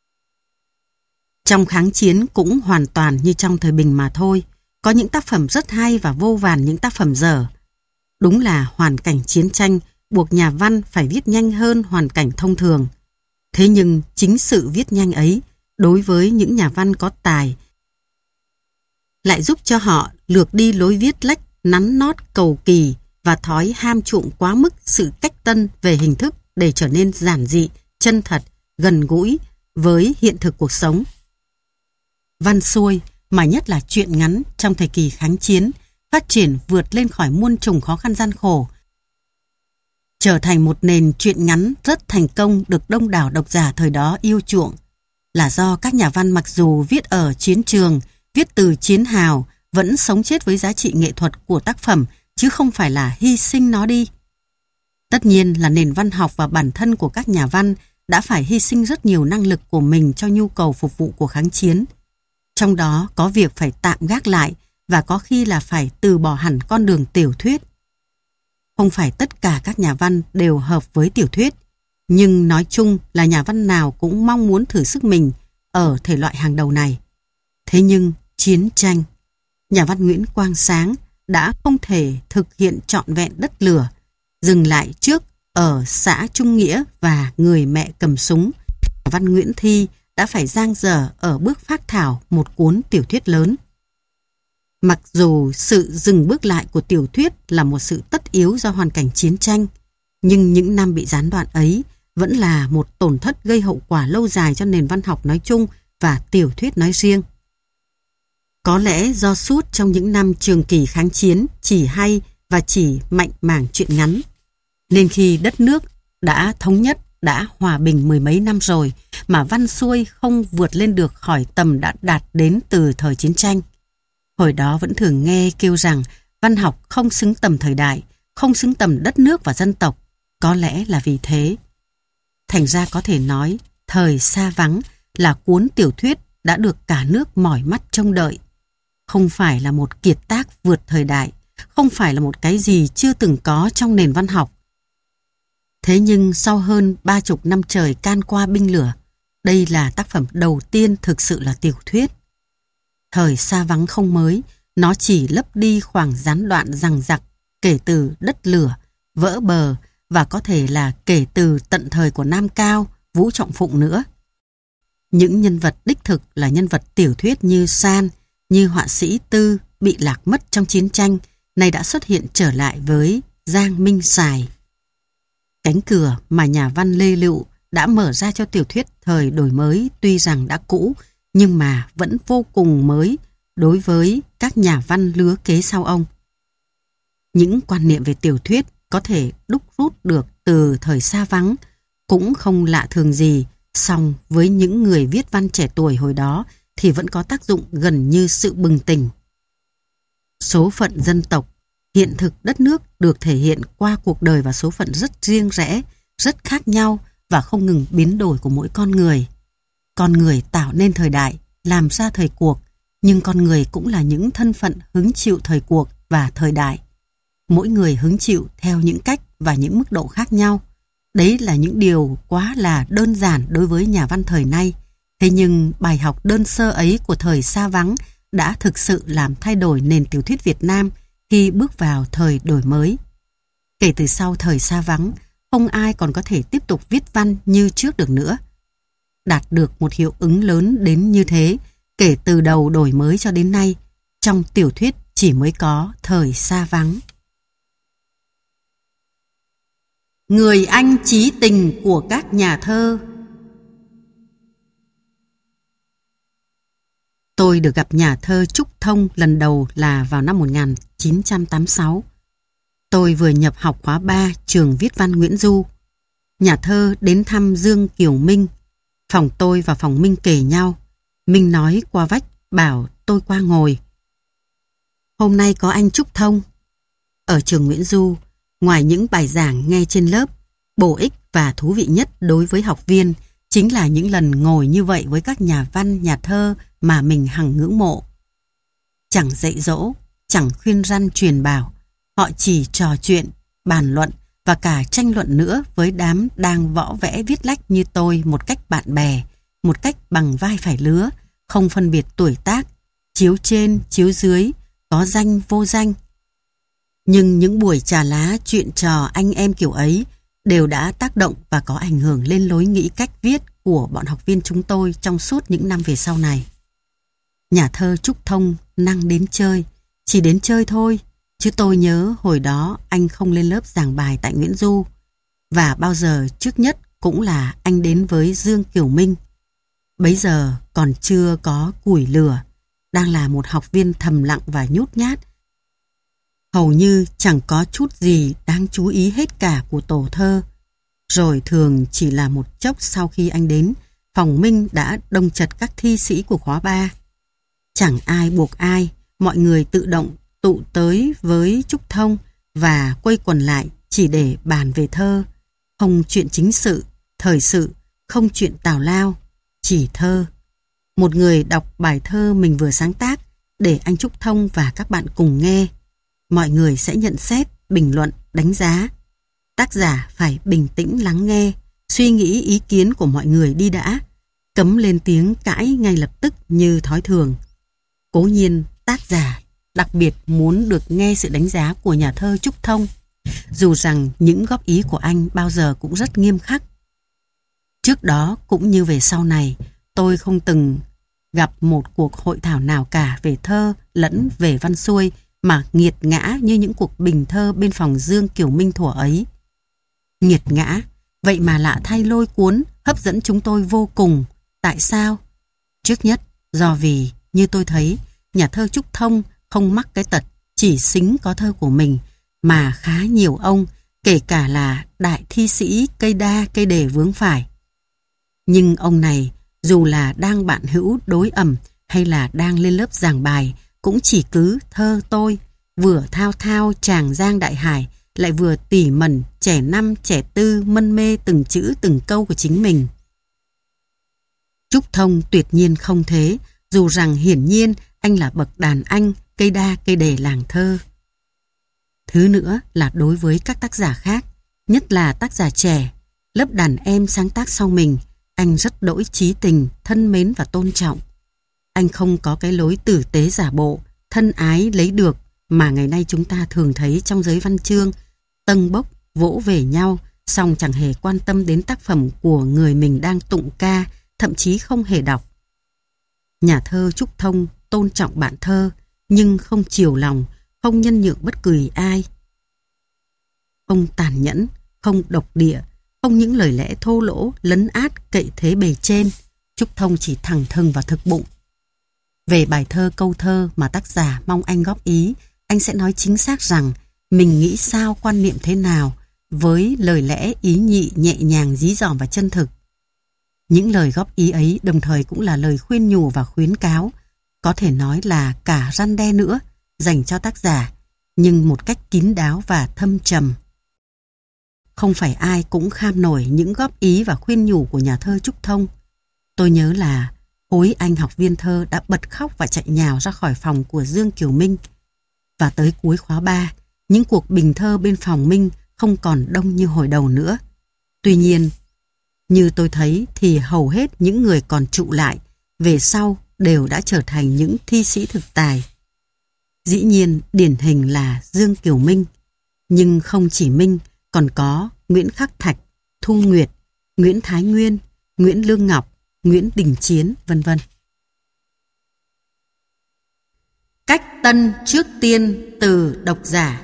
Trong kháng chiến cũng hoàn toàn như trong thời bình mà thôi, có những tác phẩm rất hay và vô vàn những tác phẩm dở. Đúng là hoàn cảnh chiến tranh buộc nhà văn phải viết nhanh hơn hoàn cảnh thông thường. Thế nhưng chính sự viết nhanh ấy, đối với những nhà văn có tài, lại giúp cho họ lược đi lối viết lách, nắn nót, cầu kỳ và thói ham chuộng quá mức sự cách tân về hình thức để trở nên giản dị, chân thật, gần gũi với hiện thực cuộc sống. Văn xuôi, mà nhất là truyện ngắn trong thời kỳ kháng chiến, phát triển vượt lên khỏi muôn trùng khó khăn gian khổ, trở thành một nền truyện ngắn rất thành công được đông đảo độc giả thời đó yêu chuộng, là do các nhà văn mặc dù viết ở chiến trường, viết từ chiến hào, vẫn sống chết với giá trị nghệ thuật của tác phẩm, chứ không phải là hy sinh nó đi. Tất nhiên là nền văn học và bản thân của các nhà văn đã phải hy sinh rất nhiều năng lực của mình cho nhu cầu phục vụ của kháng chiến. Trong đó có việc phải tạm gác lại và có khi là phải từ bỏ hẳn con đường tiểu thuyết. Không phải tất cả các nhà văn đều hợp với tiểu thuyết, nhưng nói chung là nhà văn nào cũng mong muốn thử sức mình ở thể loại hàng đầu này. Thế nhưng chiến tranh, nhà văn Nguyễn Quang Sáng đã không thể thực hiện trọn vẹn đất lửa, dừng lại trước ở xã Trung Nghĩa và Người mẹ cầm súng. Nhà văn Nguyễn Thi đã phải dang dở ở bước phác thảo một cuốn tiểu thuyết lớn. Mặc dù sự dừng bước lại của tiểu thuyết là một sự tất yếu do hoàn cảnh chiến tranh, nhưng những năm bị gián đoạn ấy vẫn là một tổn thất gây hậu quả lâu dài cho nền văn học nói chung và tiểu thuyết nói riêng. Có lẽ do suốt trong những năm trường kỳ kháng chiến chỉ hay và chỉ mạnh mảng truyện ngắn, nên khi đất nước đã thống nhất, đã hòa bình mười mấy năm rồi mà văn xuôi không vượt lên được khỏi tầm đã đạt đến từ thời chiến tranh. Hồi đó vẫn thường nghe kêu rằng văn học không xứng tầm thời đại, không xứng tầm đất nước và dân tộc. Có lẽ là vì thế. Thành ra có thể nói, Thời Xa Vắng là cuốn tiểu thuyết đã được cả nước mỏi mắt trông đợi. Không phải là một kiệt tác vượt thời đại, không phải là một cái gì chưa từng có trong nền văn học. Thế nhưng sau hơn ba chục năm trời can qua binh lửa, đây là tác phẩm đầu tiên thực sự là tiểu thuyết. Thời Xa Vắng không mới, nó chỉ lấp đi khoảng gián đoạn dằng dặc kể từ Đất Lửa, Vỡ Bờ và có thể là kể từ tận thời của Nam Cao, Vũ Trọng Phụng nữa. Những nhân vật đích thực là nhân vật tiểu thuyết như San, như họa sĩ Tư bị lạc mất trong chiến tranh, nay đã xuất hiện trở lại với Giang Minh Sài. Cánh cửa mà nhà văn Lê Lựu đã mở ra cho tiểu thuyết thời đổi mới tuy rằng đã cũ, nhưng mà vẫn vô cùng mới đối với các nhà văn lứa kế sau ông. Những quan niệm về tiểu thuyết có thể đúc rút được từ Thời Xa Vắng cũng không lạ thường gì, song với những người viết văn trẻ tuổi hồi đó thì vẫn có tác dụng gần như sự bừng tỉnh. Số phận dân tộc, hiện thực đất nước được thể hiện qua cuộc đời và số phận rất riêng rẽ, rất khác nhau và không ngừng biến đổi của mỗi con người. Con người tạo nên thời đại, làm ra thời cuộc, nhưng con người cũng là những thân phận hứng chịu thời cuộc và thời đại. Mỗi người hứng chịu theo những cách và những mức độ khác nhau. Đấy là những điều quá là đơn giản đối với nhà văn thời nay. Thế nhưng bài học đơn sơ ấy của Thời Xa Vắng đã thực sự làm thay đổi nền tiểu thuyết Việt Nam khi bước vào thời đổi mới. Kể từ sau Thời Xa Vắng, không ai còn có thể tiếp tục viết văn như trước được nữa. Đạt được một hiệu ứng lớn đến như thế, kể từ đầu đổi mới cho đến nay, trong tiểu thuyết chỉ mới có Thời Xa Vắng. Người anh chí tình của các nhà thơ. Tôi được gặp nhà thơ Trúc Thông lần đầu là vào năm một nghìn chín trăm tám mươi sáu. Tôi vừa nhập học khóa ba trường viết văn Nguyễn Du. Nhà thơ đến thăm Dương Kiều Minh. Phòng tôi và phòng Minh kề nhau. Minh nói qua vách, bảo tôi qua ngồi. Hôm nay có anh Trúc Thông. Ở trường Nguyễn Du, ngoài những bài giảng nghe trên lớp, bổ ích và thú vị nhất đối với học viên chính là những lần ngồi như vậy với các nhà văn, nhà thơ mà mình hằng ngưỡng mộ. Chẳng dạy dỗ, chẳng khuyên răn truyền bảo, họ chỉ trò chuyện, bàn luận và cả tranh luận nữa với đám đang võ vẽ viết lách như tôi một cách bạn bè, một cách bằng vai phải lứa, không phân biệt tuổi tác, chiếu trên, chiếu dưới, có danh vô danh. Nhưng những buổi trà lá chuyện trò anh em kiểu ấy đều đã tác động và có ảnh hưởng lên lối nghĩ cách viết của bọn học viên chúng tôi trong suốt những năm về sau này. Nhà thơ Trúc Thông năng đến chơi, chỉ đến chơi thôi, chứ tôi nhớ hồi đó anh không lên lớp giảng bài tại Nguyễn Du, và bao giờ trước nhất cũng là anh đến với Dương Kiều Minh. Bấy giờ còn chưa có củi lửa, đang là một học viên thầm lặng và nhút nhát. Hầu như chẳng có chút gì đáng chú ý hết cả của tổ thơ. Rồi thường chỉ là một chốc sau khi anh đến, phòng Minh đã đông chật các thi sĩ của khóa ba. Chẳng ai buộc ai, mọi người tự động tụ tới với Trúc Thông và quây quần lại chỉ để bàn về thơ. Không chuyện chính sự, thời sự, không chuyện tào lao, chỉ thơ. Một người đọc bài thơ mình vừa sáng tác để anh Trúc Thông và các bạn cùng nghe. Mọi người sẽ nhận xét, bình luận, đánh giá. Tác giả phải bình tĩnh lắng nghe, suy nghĩ ý kiến của mọi người đi đã, cấm lên tiếng cãi ngay lập tức như thói thường. Cố nhiên tác giả đặc biệt muốn được nghe sự đánh giá của nhà thơ Trúc Thông, dù rằng những góp ý của anh bao giờ cũng rất nghiêm khắc. Trước đó cũng như về sau này, tôi không từng gặp một cuộc hội thảo nào cả về thơ lẫn về văn xuôi mà nghiệt ngã như những cuộc bình thơ bên phòng Dương Kiều Minh thuở ấy. Nghiệt ngã, vậy mà lạ thay lôi cuốn, hấp dẫn chúng tôi vô cùng. Tại sao? Trước nhất, do vì, như tôi thấy, nhà thơ Trúc Thông không mắc cái tật chỉ xính có thơ của mình, mà khá nhiều ông, kể cả là đại thi sĩ cây đa cây đề vướng phải. Nhưng ông này, dù là đang bạn hữu đối ẩm hay là đang lên lớp giảng bài, cũng chỉ cứ thơ tôi, vừa thao thao tràng giang đại hải, lại vừa tỉ mẩn trẻ năm trẻ tư mân mê từng chữ từng câu của chính mình. Trúc Thông tuyệt nhiên không thế, dù rằng hiển nhiên anh là bậc đàn anh cây đa cây đề làng thơ. Thứ nữa là đối với các tác giả khác, nhất là tác giả trẻ, lớp đàn em sáng tác sau mình, anh rất đỗi chí tình, thân mến và tôn trọng. Anh không có cái lối tử tế giả bộ, thân ái lấy được mà ngày nay chúng ta thường thấy trong giới văn chương, tâng bốc, vỗ về nhau, song chẳng hề quan tâm đến tác phẩm của người mình đang tụng ca, thậm chí không hề đọc. Nhà thơ Trúc Thông tôn trọng bạn thơ, nhưng không chiều lòng, không nhân nhượng bất cứ ai. Không tàn nhẫn, không độc địa, không những lời lẽ thô lỗ, lấn át, cậy thế bề trên. Trúc Thông chỉ thẳng thừng và thực bụng. Về bài thơ câu thơ mà tác giả mong anh góp ý, anh sẽ nói chính xác rằng mình nghĩ sao, quan niệm thế nào, với lời lẽ ý nhị nhẹ nhàng, dí dỏm và chân thực. Những lời góp ý ấy đồng thời cũng là lời khuyên nhủ và khuyến cáo, có thể nói là cả răn đe nữa, dành cho tác giả, nhưng một cách kín đáo và thâm trầm. Không phải ai cũng kham nổi những góp ý và khuyên nhủ của nhà thơ Trúc Thông. Tôi nhớ là khối anh học viên thơ đã bật khóc và chạy nhào ra khỏi phòng của Dương Kiều Minh. Và tới cuối khóa ba, những cuộc bình thơ bên phòng Minh không còn đông như hồi đầu nữa. Tuy nhiên, như tôi thấy thì hầu hết những người còn trụ lại về sau đều đã trở thành những thi sĩ thực tài. Dĩ nhiên điển hình là Dương Kiều Minh, nhưng không chỉ Minh, còn có Nguyễn Khắc Thạch, Thu Nguyệt, Nguyễn Thái Nguyên, Nguyễn Lương Ngọc, Nguyễn Đình Chiến, vân vân. Cách tân trước tiên từ độc giả.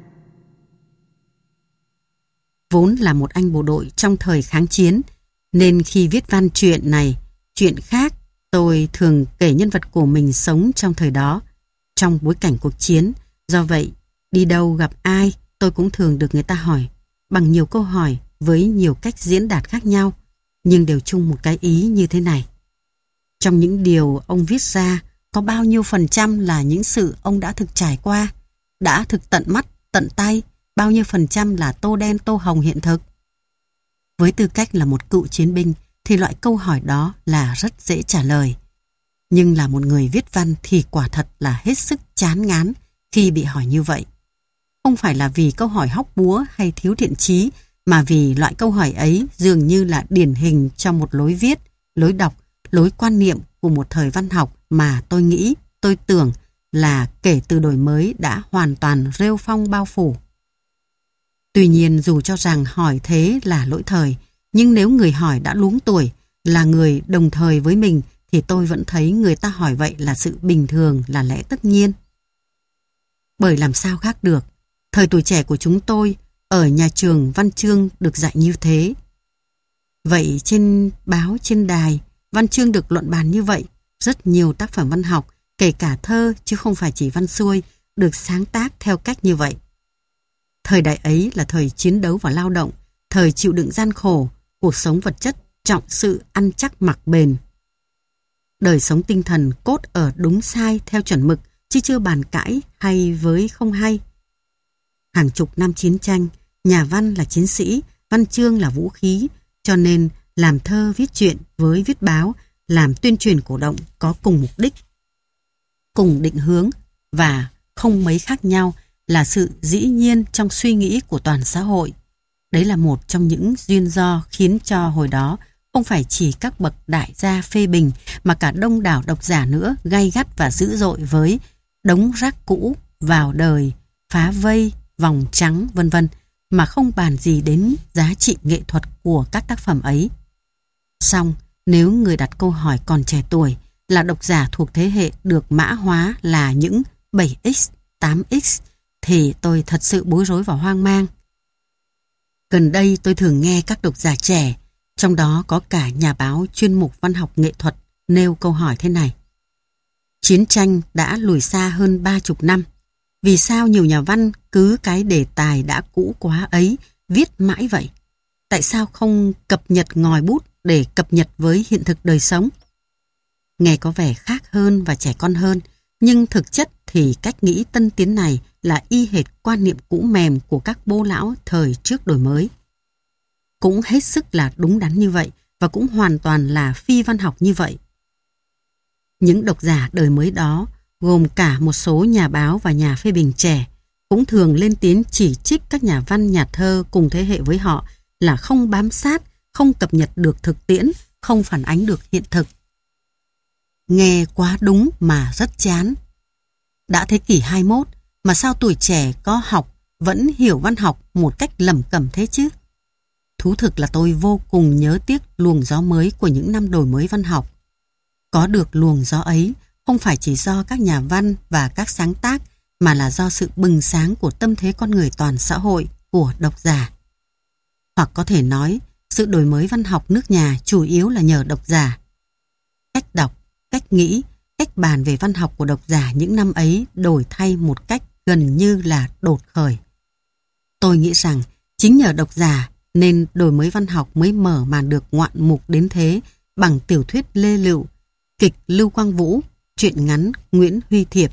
Vốn là một anh bộ đội trong thời kháng chiến, nên khi viết văn chuyện này, chuyện khác, tôi thường kể nhân vật của mình sống trong thời đó, trong bối cảnh cuộc chiến. Do vậy, đi đâu gặp ai, tôi cũng thường được người ta hỏi, bằng nhiều câu hỏi với nhiều cách diễn đạt khác nhau, nhưng đều chung một cái ý như thế này. Trong những điều ông viết ra, có bao nhiêu phần trăm là những sự ông đã thực trải qua, đã thực tận mắt, tận tay, bao nhiêu phần trăm là tô đen tô hồng hiện thực? Với tư cách là một cựu chiến binh thì loại câu hỏi đó là rất dễ trả lời. Nhưng là một người viết văn thì quả thật là hết sức chán ngán khi bị hỏi như vậy. Không phải là vì câu hỏi hóc búa hay thiếu thiện chí, mà vì loại câu hỏi ấy dường như là điển hình cho một lối viết, lối đọc, lối quan niệm của một thời văn học mà tôi nghĩ, tôi tưởng là kể từ đổi mới đã hoàn toàn rêu phong bao phủ. Tuy nhiên dù cho rằng hỏi thế là lỗi thời, nhưng nếu người hỏi đã luống tuổi, là người đồng thời với mình, thì tôi vẫn thấy người ta hỏi vậy là sự bình thường, là lẽ tất nhiên. Bởi làm sao khác được, thời tuổi trẻ của chúng tôi ở nhà trường văn chương được dạy như thế. Vậy trên báo, trên đài, văn chương được luận bàn như vậy, rất nhiều tác phẩm văn học, kể cả thơ chứ không phải chỉ văn xuôi, được sáng tác theo cách như vậy. Thời đại ấy là thời chiến đấu và lao động, thời chịu đựng gian khổ, cuộc sống vật chất trọng sự ăn chắc mặc bền. Đời sống tinh thần cốt ở đúng sai theo chuẩn mực, chứ chưa bàn cãi hay với không hay. Hàng chục năm chiến tranh, nhà văn là chiến sĩ, văn chương là vũ khí, cho nên làm thơ viết truyện với viết báo, làm tuyên truyền cổ động có cùng mục đích, cùng định hướng và không mấy khác nhau, là sự dĩ nhiên trong suy nghĩ của toàn xã hội. Đấy là một trong những duyên do khiến cho hồi đó không phải chỉ các bậc đại gia phê bình, mà cả đông đảo độc giả nữa gay gắt và dữ dội với đống rác cũ, vào đời, phá vây, vòng trắng, vân vân, mà không bàn gì đến giá trị nghệ thuật của các tác phẩm ấy. Song, nếu người đặt câu hỏi còn trẻ tuổi, là độc giả thuộc thế hệ được mã hóa là những bảy x, tám x, thì tôi thật sự bối rối và hoang mang. Gần đây tôi thường nghe các độc giả trẻ, trong đó có cả nhà báo chuyên mục văn học nghệ thuật, nêu câu hỏi thế này. Chiến tranh đã lùi xa hơn ba chục năm. Vì sao nhiều nhà văn cứ cái đề tài đã cũ quá ấy viết mãi vậy? Tại sao không cập nhật ngòi bút để cập nhật với hiện thực đời sống? Nghe có vẻ khác hơn và trẻ con hơn, nhưng thực chất thì cách nghĩ tân tiến này là y hệt quan niệm cũ mềm của các bô lão thời trước đổi mới. Cũng hết sức là đúng đắn như vậy, và cũng hoàn toàn là phi văn học như vậy. Những độc giả đời mới đó, gồm cả một số nhà báo và nhà phê bình trẻ, cũng thường lên tiếng chỉ trích các nhà văn, nhà thơ cùng thế hệ với họ là không bám sát, không cập nhật được thực tiễn, không phản ánh được hiện thực. Nghe quá đúng mà rất chán. Đã thế kỷ hai mươi mốt mà sao tuổi trẻ có học vẫn hiểu văn học một cách lẩm cẩm thế chứ? Thú thực là tôi vô cùng nhớ tiếc luồng gió mới của những năm đổi mới văn học. Có được luồng gió ấy không phải chỉ do các nhà văn và các sáng tác, mà là do sự bừng sáng của tâm thế con người toàn xã hội, của độc giả. Hoặc có thể nói, sự đổi mới văn học nước nhà chủ yếu là nhờ độc giả. Cách đọc, cách nghĩ, cách bàn về văn học của độc giả những năm ấy đổi thay một cách gần như là đột khởi. Tôi nghĩ rằng chính nhờ độc giả nên đổi mới văn học mới mở màn được ngoạn mục đến thế, bằng tiểu thuyết Lê Lựu, kịch Lưu Quang Vũ, truyện ngắn Nguyễn Huy Thiệp.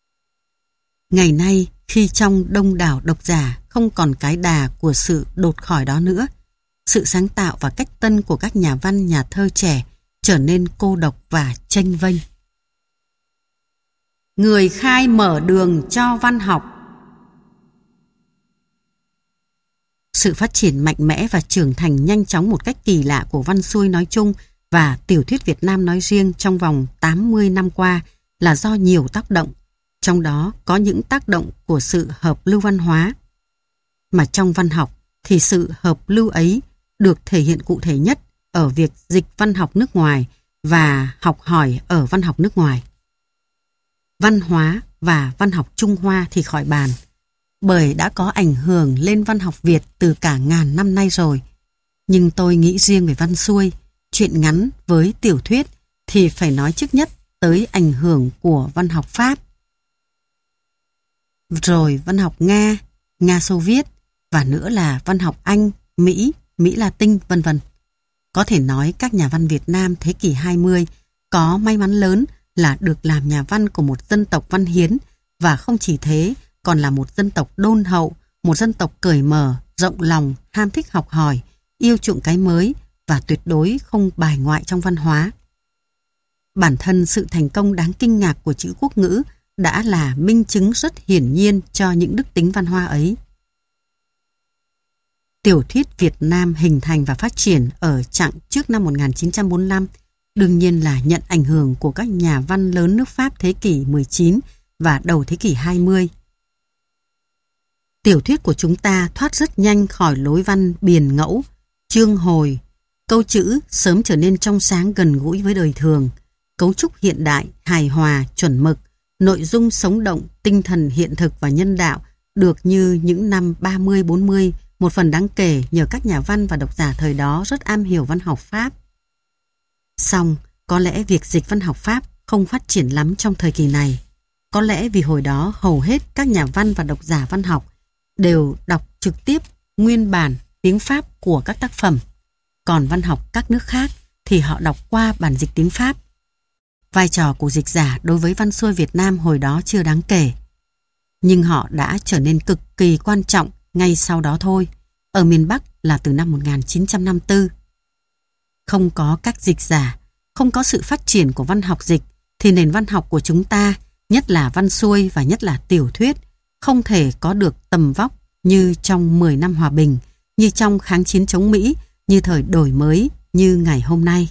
Ngày nay, khi trong đông đảo độc giả không còn cái đà của sự đột khỏi đó nữa, sự sáng tạo và cách tân của các nhà văn, nhà thơ trẻ trở nên cô độc và chênh vênh. Người khai mở đường cho văn học. Sự phát triển mạnh mẽ và trưởng thành nhanh chóng một cách kỳ lạ của văn xuôi nói chung và tiểu thuyết Việt Nam nói riêng trong vòng tám mươi năm qua là do nhiều tác động, trong đó có những tác động của sự hợp lưu văn hóa. Mà trong văn học thì sự hợp lưu ấy được thể hiện cụ thể nhất ở việc dịch văn học nước ngoài và học hỏi ở văn học nước ngoài. Văn hóa và văn học Trung Hoa thì khỏi bàn, bởi đã có ảnh hưởng lên văn học Việt từ cả ngàn năm nay rồi. Nhưng tôi nghĩ riêng về văn xuôi, truyện ngắn với tiểu thuyết thì phải nói trước nhất tới ảnh hưởng của văn học Pháp, rồi văn học Nga, Nga Xô Viết, và nữa là văn học Anh, Mỹ, Mỹ Latin, vân vân. Có thể nói các nhà văn Việt Nam thế kỷ hai mươi có may mắn lớn là được làm nhà văn của một dân tộc văn hiến, và không chỉ thế, còn là một dân tộc đôn hậu, một dân tộc cởi mở, rộng lòng, ham thích học hỏi, yêu chuộng cái mới và tuyệt đối không bài ngoại trong văn hóa. Bản thân sự thành công đáng kinh ngạc của chữ quốc ngữ đã là minh chứng rất hiển nhiên cho những đức tính văn hoa ấy. Tiểu thuyết Việt Nam hình thành và phát triển ở chặng trước năm một nghìn chín trăm bốn mươi lăm đương nhiên là nhận ảnh hưởng của các nhà văn lớn nước Pháp thế kỷ mười chín và đầu thế kỷ hai mươi. Tiểu thuyết của chúng ta thoát rất nhanh khỏi lối văn biền ngẫu, chương hồi, câu chữ sớm trở nên trong sáng gần gũi với đời thường, cấu trúc hiện đại, hài hòa, chuẩn mực, nội dung sống động, tinh thần hiện thực và nhân đạo được như những năm ba mươi bốn mươi, một phần đáng kể nhờ các nhà văn và độc giả thời đó rất am hiểu văn học Pháp. Song, có lẽ việc dịch văn học Pháp không phát triển lắm trong thời kỳ này. Có lẽ vì hồi đó hầu hết các nhà văn và độc giả văn học đều đọc trực tiếp nguyên bản tiếng Pháp của các tác phẩm, còn văn học các nước khác thì họ đọc qua bản dịch tiếng Pháp. Vai trò của dịch giả đối với văn xuôi Việt Nam hồi đó chưa đáng kể, nhưng họ đã trở nên cực kỳ quan trọng ngay sau đó thôi, ở miền Bắc là từ năm một nghìn chín trăm năm mươi tư. Không có các dịch giả, không có sự phát triển của văn học dịch, thì nền văn học của chúng ta, nhất là văn xuôi và nhất là tiểu thuyết, không thể có được tầm vóc như trong mười năm hòa bình, như trong kháng chiến chống Mỹ, như thời đổi mới, như ngày hôm nay.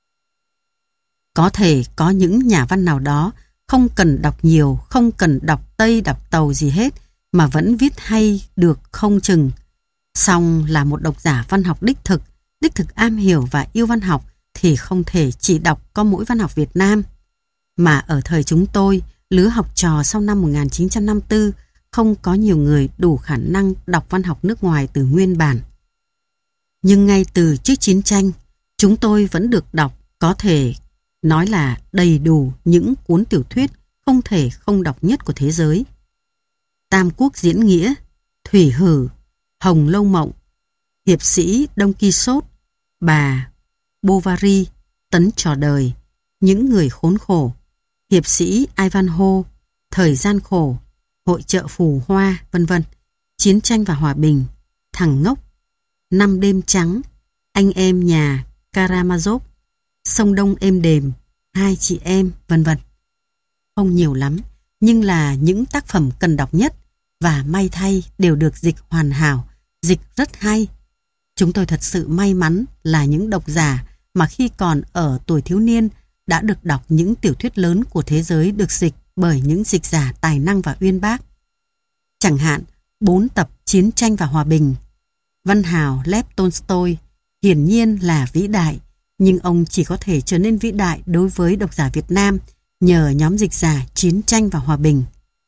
Có thể có những nhà văn nào đó không cần đọc nhiều, không cần đọc Tây, đọc Tàu gì hết, mà vẫn viết hay được không chừng. Song là một độc giả văn học đích thực, đích thực am hiểu và yêu văn học thì không thể chỉ đọc có mỗi văn học Việt Nam. Mà ở thời chúng tôi, lứa học trò sau năm một nghìn chín trăm năm mươi tư, không có nhiều người đủ khả năng đọc văn học nước ngoài từ nguyên bản. Nhưng ngay từ trước chiến tranh, chúng tôi vẫn được đọc, có thể nói là đầy đủ những cuốn tiểu thuyết không thể không đọc nhất của thế giới. Tam Quốc Diễn Nghĩa, Thủy Hử, Hồng Lâu Mộng, Hiệp sĩ Đông Quixote, Bà Bovary, Tấn Trò Đời, Những Người Khốn Khổ, Hiệp sĩ Ivanhoe, Thời Gian Khổ, Hội Chợ Phù Hoa, vân vân, Chiến tranh và Hòa bình, Thằng Ngốc, Năm Đêm Trắng, Anh Em Nhà Karamazov, Sông Đông Êm Đềm, Hai Chị Em, vân vân. Không nhiều lắm, nhưng là những tác phẩm cần đọc nhất, và may thay đều được dịch hoàn hảo, dịch rất hay. Chúng tôi thật sự may mắn là những độc giả mà khi còn ở tuổi thiếu niên đã được đọc những tiểu thuyết lớn của thế giới được dịch bởi những dịch giả tài năng và uyên bác. Chẳng hạn, bốn tập Chiến tranh và Hòa bình. Văn hào Lev Tolstoy hiển nhiên là vĩ đại, nhưng ông chỉ có thể trở nên vĩ đại đối với độc giả Việt Nam nhờ nhóm dịch giả Chiến tranh và Hòa bình.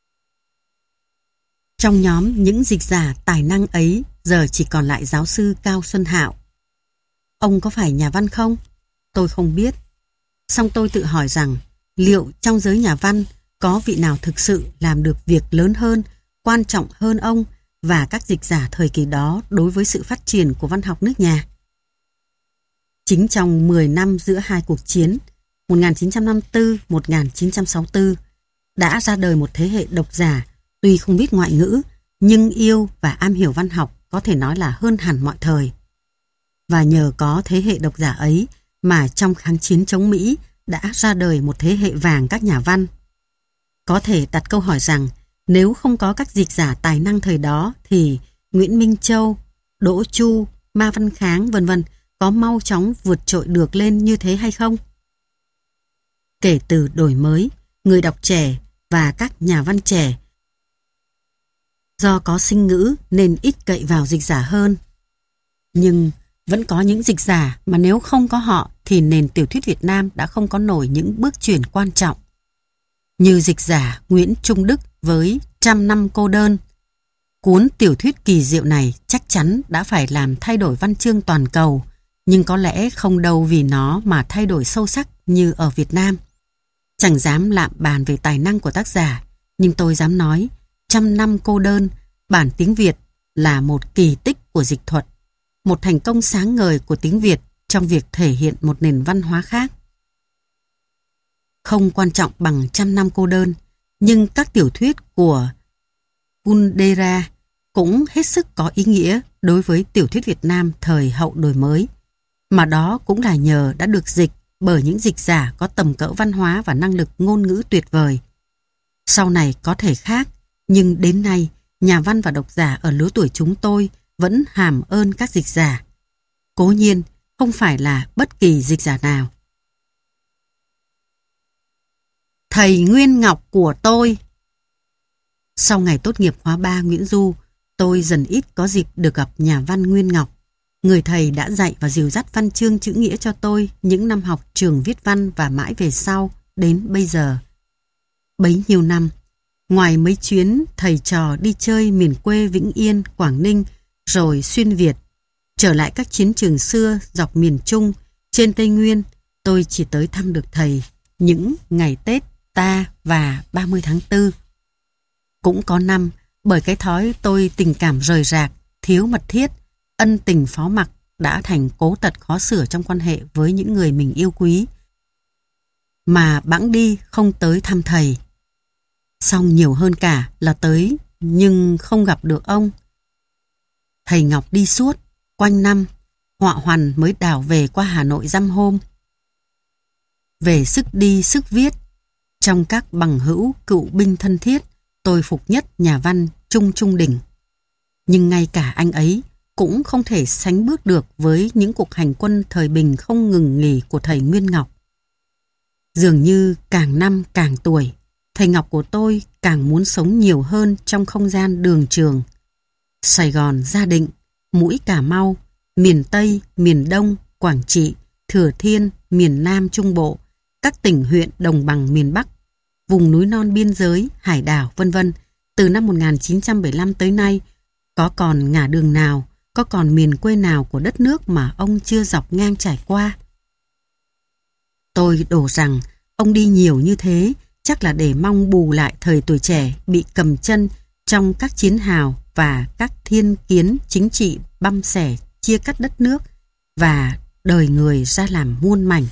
Trong nhóm những dịch giả tài năng ấy giờ chỉ còn lại giáo sư Cao Xuân Hạo. Ông có phải nhà văn không? Tôi không biết. Song tôi tự hỏi rằng liệu trong giới nhà văn có vị nào thực sự làm được việc lớn hơn, quan trọng hơn ông và các dịch giả thời kỳ đó đối với sự phát triển của văn học nước nhà? Chính trong mười năm giữa hai cuộc chiến một nghìn chín trăm năm mươi tư đến một nghìn chín trăm sáu mươi tư đã ra đời một thế hệ độc giả tuy không biết ngoại ngữ nhưng yêu và am hiểu văn học, có thể nói là hơn hẳn mọi thời. Và nhờ có thế hệ độc giả ấy mà trong kháng chiến chống Mỹ đã ra đời một thế hệ vàng các nhà văn. Có thể đặt câu hỏi rằng nếu không có các dịch giả tài năng thời đó thì Nguyễn Minh Châu, Đỗ Chu, Ma Văn Kháng vân vân có mau chóng vượt trội được lên như thế hay không? Kể từ đổi mới, người đọc trẻ và các nhà văn trẻ do có sinh ngữ nên ít cậy vào dịch giả hơn, Nhưng vẫn có những dịch giả mà nếu không có họ thì nền tiểu thuyết Việt Nam đã không có nổi những bước chuyển quan trọng. Như dịch giả Nguyễn Trung Đức với Trăm năm cô đơn. Cuốn tiểu thuyết kỳ diệu này chắc chắn đã phải làm thay đổi văn chương toàn cầu, nhưng có lẽ không đâu vì nó mà thay đổi sâu sắc như ở Việt Nam. Chẳng dám lạm bàn về tài năng của tác giả, nhưng tôi dám nói Trăm năm cô đơn, bản tiếng Việt là một kỳ tích của dịch thuật, một thành công sáng ngời của tiếng Việt trong việc thể hiện một nền văn hóa khác. Không quan trọng bằng Trăm năm cô đơn, nhưng các tiểu thuyết của Kundera cũng hết sức có ý nghĩa đối với tiểu thuyết Việt Nam thời hậu đổi mới, mà đó cũng là nhờ đã được dịch bởi những dịch giả có tầm cỡ văn hóa và năng lực ngôn ngữ tuyệt vời. Sau này có thể khác, nhưng đến nay, nhà văn và độc giả ở lứa tuổi chúng tôi vẫn hàm ơn các dịch giả. Cố nhiên, không phải là bất kỳ dịch giả nào. Thầy Nguyên Ngọc của tôi. Sau ngày tốt nghiệp khóa ba Nguyễn Du, tôi dần ít có dịp được gặp nhà văn Nguyên Ngọc, người thầy đã dạy và dìu dắt văn chương chữ nghĩa cho tôi những năm học trường viết văn và mãi về sau đến bây giờ. Bấy nhiêu năm, ngoài mấy chuyến thầy trò đi chơi miền quê Vĩnh Yên, Quảng Ninh, rồi xuyên Việt, trở lại các chiến trường xưa dọc miền Trung, trên Tây Nguyên, tôi chỉ tới thăm được thầy những ngày Tết ta và ba mươi tháng tư. Cũng có năm, bởi cái thói tôi tình cảm rời rạc, thiếu mật thiết, ân tình phó mặc đã thành cố tật khó sửa trong quan hệ với những người mình yêu quý, mà bẵng đi không tới thăm thầy. Xong nhiều hơn cả là tới nhưng không gặp được ông. Thầy Ngọc đi suốt, quanh năm, họa hoàn mới đảo về qua Hà Nội dăm hôm. Về sức đi sức viết, trong các bằng hữu cựu binh thân thiết, tôi phục nhất nhà văn Trung Trung Đình. Nhưng ngay cả anh ấy cũng không thể sánh bước được với những cuộc hành quân thời bình không ngừng nghỉ của thầy Nguyên Ngọc. Dường như càng năm càng tuổi, thầy Ngọc của tôi càng muốn sống nhiều hơn trong không gian đường trường. Sài Gòn, Gia Định, Mũi Cà Mau, miền Tây, miền Đông, Quảng Trị, Thừa Thiên, miền Nam Trung Bộ, các tỉnh huyện đồng bằng miền Bắc, vùng núi non biên giới, hải đảo, vân vân. Từ năm một nghìn chín trăm bảy mươi lăm tới nay, có còn ngả đường nào, có còn miền quê nào của đất nước mà ông chưa dọc ngang trải qua? Tôi đổ rằng ông đi nhiều như thế chắc là để mong bù lại thời tuổi trẻ bị cầm chân trong các chiến hào và các thiên kiến chính trị băm xẻ chia cắt đất nước và đời người ra làm muôn mảnh.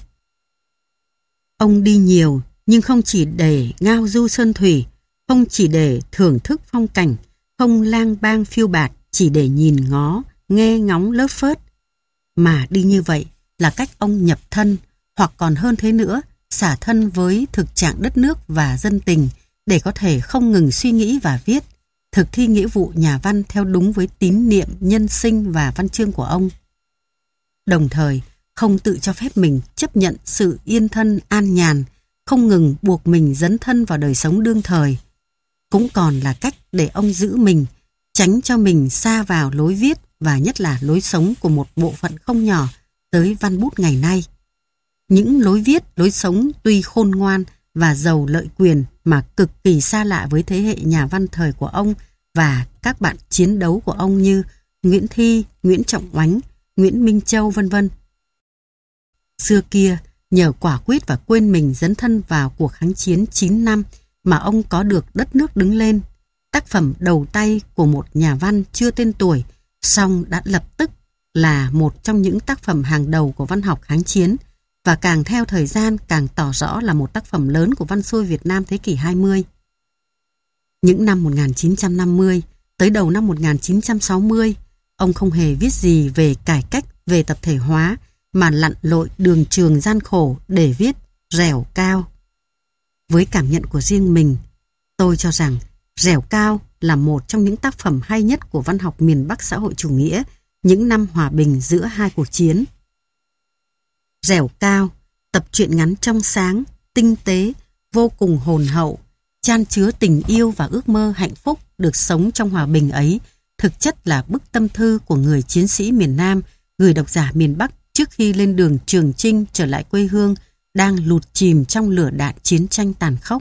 Ông đi nhiều nhưng không chỉ để ngao du sơn thủy, không chỉ để thưởng thức phong cảnh, không lang bang phiêu bạt chỉ để nhìn ngó, nghe ngóng lớp phớt, mà đi như vậy là cách ông nhập thân, hoặc còn hơn thế nữa, xả thân với thực trạng đất nước và dân tình để có thể không ngừng suy nghĩ và viết, thực thi nghĩa vụ nhà văn theo đúng với tín niệm nhân sinh và văn chương của ông. Đồng thời, không tự cho phép mình chấp nhận sự yên thân an nhàn, không ngừng buộc mình dấn thân vào đời sống đương thời. Cũng còn là cách để ông giữ mình, tránh cho mình sa vào lối viết và nhất là lối sống của một bộ phận không nhỏ tới văn bút ngày nay. Những lối viết, lối sống tuy khôn ngoan và giàu lợi quyền mà cực kỳ xa lạ với thế hệ nhà văn thời của ông và các bạn chiến đấu của ông như Nguyễn Thi, Nguyễn Trọng Oánh, Nguyễn Minh Châu vân vân. Xưa kia, nhờ quả quyết và quên mình dấn thân vào cuộc kháng chiến chín năm mà ông có được đất nước đứng lên. Tác phẩm đầu tay của một nhà văn chưa tên tuổi, song đã lập tức là một trong những tác phẩm hàng đầu của văn học kháng chiến, và càng theo thời gian càng tỏ rõ là một tác phẩm lớn của văn xuôi Việt Nam thế kỷ hai mươi. Những năm một nghìn chín trăm năm mươi tới đầu năm một nghìn chín trăm sáu mươi, ông không hề viết gì về cải cách, về tập thể hóa, mà lặn lội đường trường gian khổ để viết Rẻo Cao. Với cảm nhận của riêng mình, tôi cho rằng Rẻo Cao là một trong những tác phẩm hay nhất của văn học miền Bắc xã hội chủ nghĩa những năm hòa bình giữa hai cuộc chiến. Rẻo Cao, tập truyện ngắn trong sáng, tinh tế, vô cùng hồn hậu, chan chứa tình yêu và ước mơ hạnh phúc được sống trong hòa bình ấy, thực chất là bức tâm thư của người chiến sĩ miền Nam gửi độc giả miền Bắc trước khi lên đường Trường Chinh trở lại quê hương đang lụt chìm trong lửa đạn chiến tranh tàn khốc.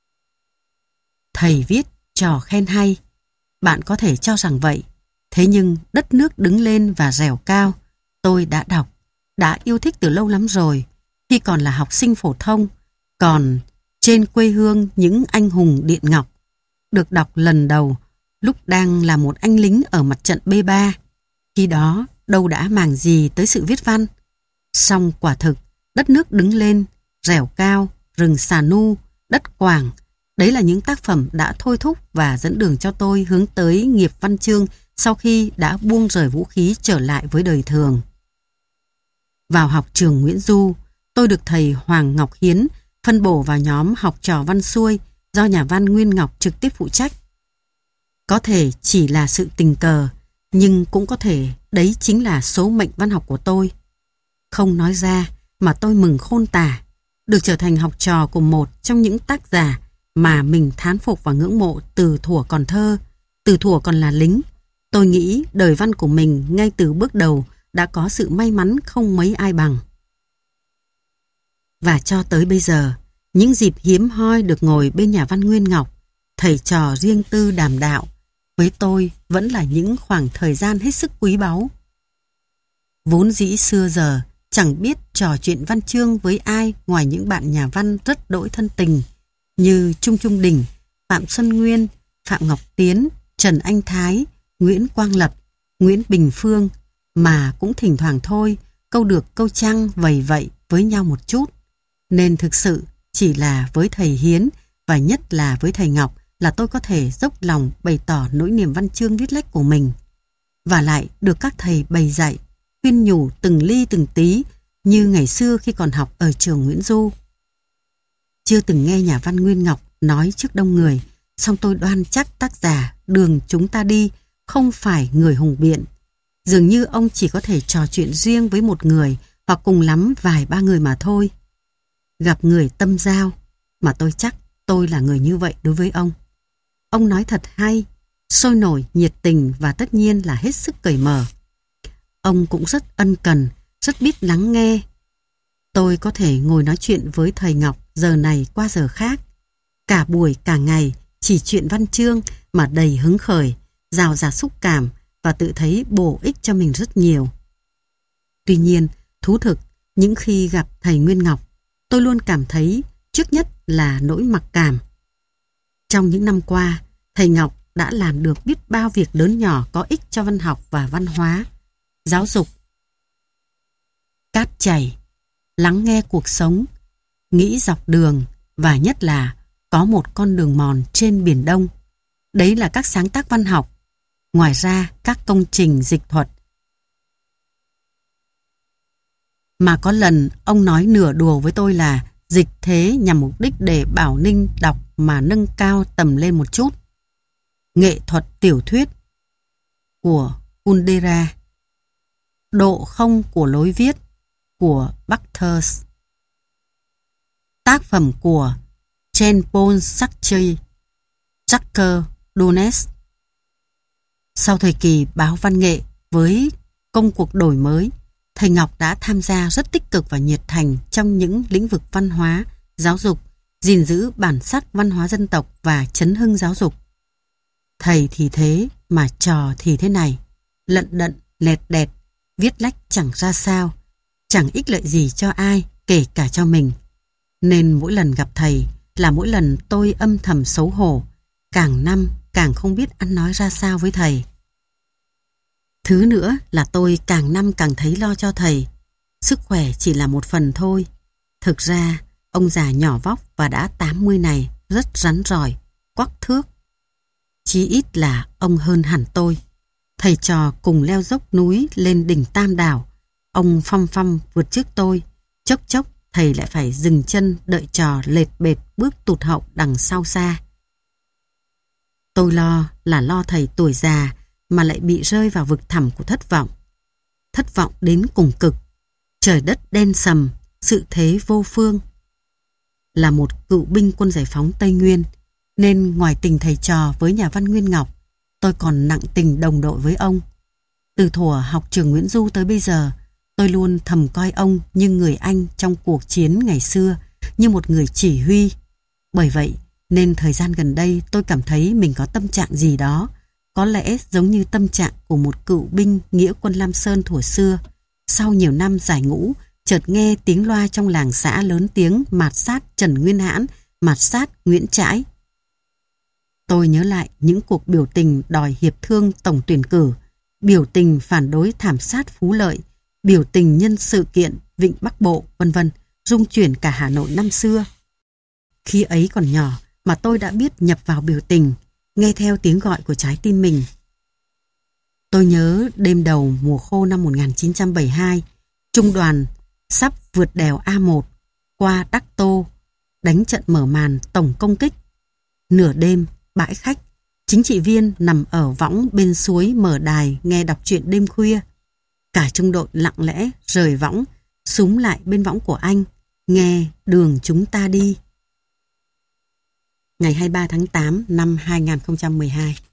Thầy viết trò khen hay, bạn có thể cho rằng vậy. Thế nhưng đất nước đứng lên và dẻo cao, tôi đã đọc, đã yêu thích từ lâu lắm rồi, khi còn là học sinh phổ thông, còn trên quê hương những anh hùng Điện Ngọc, được đọc lần đầu lúc đang là một anh lính ở mặt trận B ba. Khi đó đâu đã màng gì tới sự viết văn. Song quả thực, đất nước đứng lên, dẻo cao, rừng xà nu, đất Quảng, đấy là những tác phẩm đã thôi thúc và dẫn đường cho tôi hướng tới nghiệp văn chương sau khi đã buông rời vũ khí trở lại với đời thường. Vào học trường Nguyễn Du, tôi được thầy Hoàng Ngọc Hiến phân bổ vào nhóm học trò văn xuôi do nhà văn Nguyên Ngọc trực tiếp phụ trách. Có thể chỉ là sự tình cờ, nhưng cũng có thể đấy chính là số mệnh văn học của tôi. Không nói ra mà tôi mừng khôn tả, được trở thành học trò của một trong những tác giả mà mình thán phục và ngưỡng mộ từ thuở còn thơ, từ thuở còn là lính. Tôi nghĩ đời văn của mình ngay từ bước đầu đã có sự may mắn không mấy ai bằng. Và cho tới bây giờ, những dịp hiếm hoi được ngồi bên nhà văn Nguyên Ngọc, thầy trò riêng tư đàm đạo, với tôi vẫn là những khoảng thời gian hết sức quý báu. Vốn dĩ xưa giờ chẳng biết trò chuyện văn chương với ai ngoài những bạn nhà văn rất đỗi thân tình như Trung Trung Đình, Phạm Xuân Nguyên, Phạm Ngọc Tiến, Trần Anh Thái, Nguyễn Quang Lập, Nguyễn Bình Phương, mà cũng thỉnh thoảng thôi câu được câu trăng vầy vậy với nhau một chút. Nên thực sự chỉ là với thầy Hiến và nhất là với thầy Ngọc là tôi có thể dốc lòng bày tỏ nỗi niềm văn chương viết lách của mình. Và lại được các thầy bày dạy, khuyên nhủ từng ly từng tí như ngày xưa khi còn học ở trường Nguyễn Du. Chưa từng nghe nhà văn Nguyên Ngọc nói trước đông người, song tôi đoan chắc tác giả đường chúng ta đi không phải người hùng biện. Dường như ông chỉ có thể trò chuyện riêng với một người hoặc cùng lắm vài ba người mà thôi. Gặp người tâm giao, mà tôi chắc tôi là người như vậy đối với ông. Ông nói thật hay, sôi nổi, nhiệt tình và tất nhiên là hết sức cởi mở. Ông cũng rất ân cần, rất biết lắng nghe. Tôi có thể ngồi nói chuyện với thầy Ngọc giờ này qua giờ khác. Cả buổi cả ngày chỉ chuyện văn chương mà đầy hứng khởi, rào rạt xúc cảm và tự thấy bổ ích cho mình rất nhiều. Tuy nhiên, thú thực, những khi gặp thầy Nguyên Ngọc, tôi luôn cảm thấy trước nhất là nỗi mặc cảm. Trong những năm qua, thầy Ngọc đã làm được biết bao việc lớn nhỏ có ích cho văn học và văn hóa, giáo dục, cát chảy, lắng nghe cuộc sống, nghĩ dọc đường và nhất là có một con đường mòn trên Biển Đông. Đấy là các sáng tác văn học. Ngoài ra, các công trình dịch thuật. Mà có lần ông nói nửa đùa với tôi là dịch thế nhằm mục đích để Bảo Ninh đọc mà nâng cao tầm lên một chút. Nghệ thuật tiểu thuyết của Kundera, độ không của lối viết của Bakhter, tác phẩm của Jean-Paul Sartre, Jacques Donnes. Sau thời kỳ báo văn nghệ với công cuộc đổi mới, thầy Ngọc đã tham gia rất tích cực và nhiệt thành trong những lĩnh vực văn hóa, giáo dục, gìn giữ bản sắc văn hóa dân tộc và chấn hưng giáo dục. Thầy thì thế mà trò thì thế này, lận đận, lẹt đẹt, viết lách chẳng ra sao, chẳng ích lợi gì cho ai, kể cả cho mình. Nên mỗi lần gặp thầy là mỗi lần tôi âm thầm xấu hổ, càng năm càng không biết ăn nói ra sao với thầy. Thứ nữa là tôi càng năm càng thấy lo cho thầy. Sức khỏe chỉ là một phần thôi. Thực ra, ông già nhỏ vóc và đã tám mươi này rất rắn rỏi, quắc thước. Chí ít là ông hơn hẳn tôi. Thầy trò cùng leo dốc núi lên đỉnh Tam Đảo. Ông phăm phăm vượt trước tôi. Chốc chốc thầy lại phải dừng chân đợi trò lệt bệt bước tụt hậu đằng sau xa. Tôi lo là lo thầy tuổi già mà lại bị rơi vào vực thẳm của thất vọng. Thất vọng đến cùng cực. Trời đất đen sầm, sự thế vô phương. Là một cựu binh quân giải phóng Tây Nguyên, nên ngoài tình thầy trò với nhà văn Nguyên Ngọc, tôi còn nặng tình đồng đội với ông. Từ thuở học trường Nguyễn Du tới bây giờ, tôi luôn thầm coi ông như người anh trong cuộc chiến ngày xưa, như một người chỉ huy. Bởi vậy, nên thời gian gần đây tôi cảm thấy mình có tâm trạng gì đó, có lẽ giống như tâm trạng của một cựu binh nghĩa quân Lam Sơn thuở xưa. Sau nhiều năm giải ngũ, chợt nghe tiếng loa trong làng xã lớn tiếng mạt sát Trần Nguyên Hãn, mạt sát Nguyễn Trãi. Tôi nhớ lại những cuộc biểu tình đòi hiệp thương tổng tuyển cử, biểu tình phản đối thảm sát Phú Lợi, biểu tình nhân sự kiện Vịnh Bắc Bộ, vân vân, rung chuyển cả Hà Nội năm xưa. Khi ấy còn nhỏ mà tôi đã biết nhập vào biểu tình, nghe theo tiếng gọi của trái tim mình. Tôi nhớ đêm đầu mùa khô năm một nghìn chín trăm bảy mươi hai, trung đoàn sắp vượt đèo A một qua Đắc Tô, đánh trận mở màn tổng công kích. Nửa đêm, bãi khách, chính trị viên nằm ở võng bên suối mở đài nghe đọc truyện đêm khuya. Cả trung đội lặng lẽ rời võng, xúm lại bên võng của anh, nghe Đường Chúng Ta Đi. Ngày hai mươi ba tháng tám năm hai nghìn không trăm mười hai.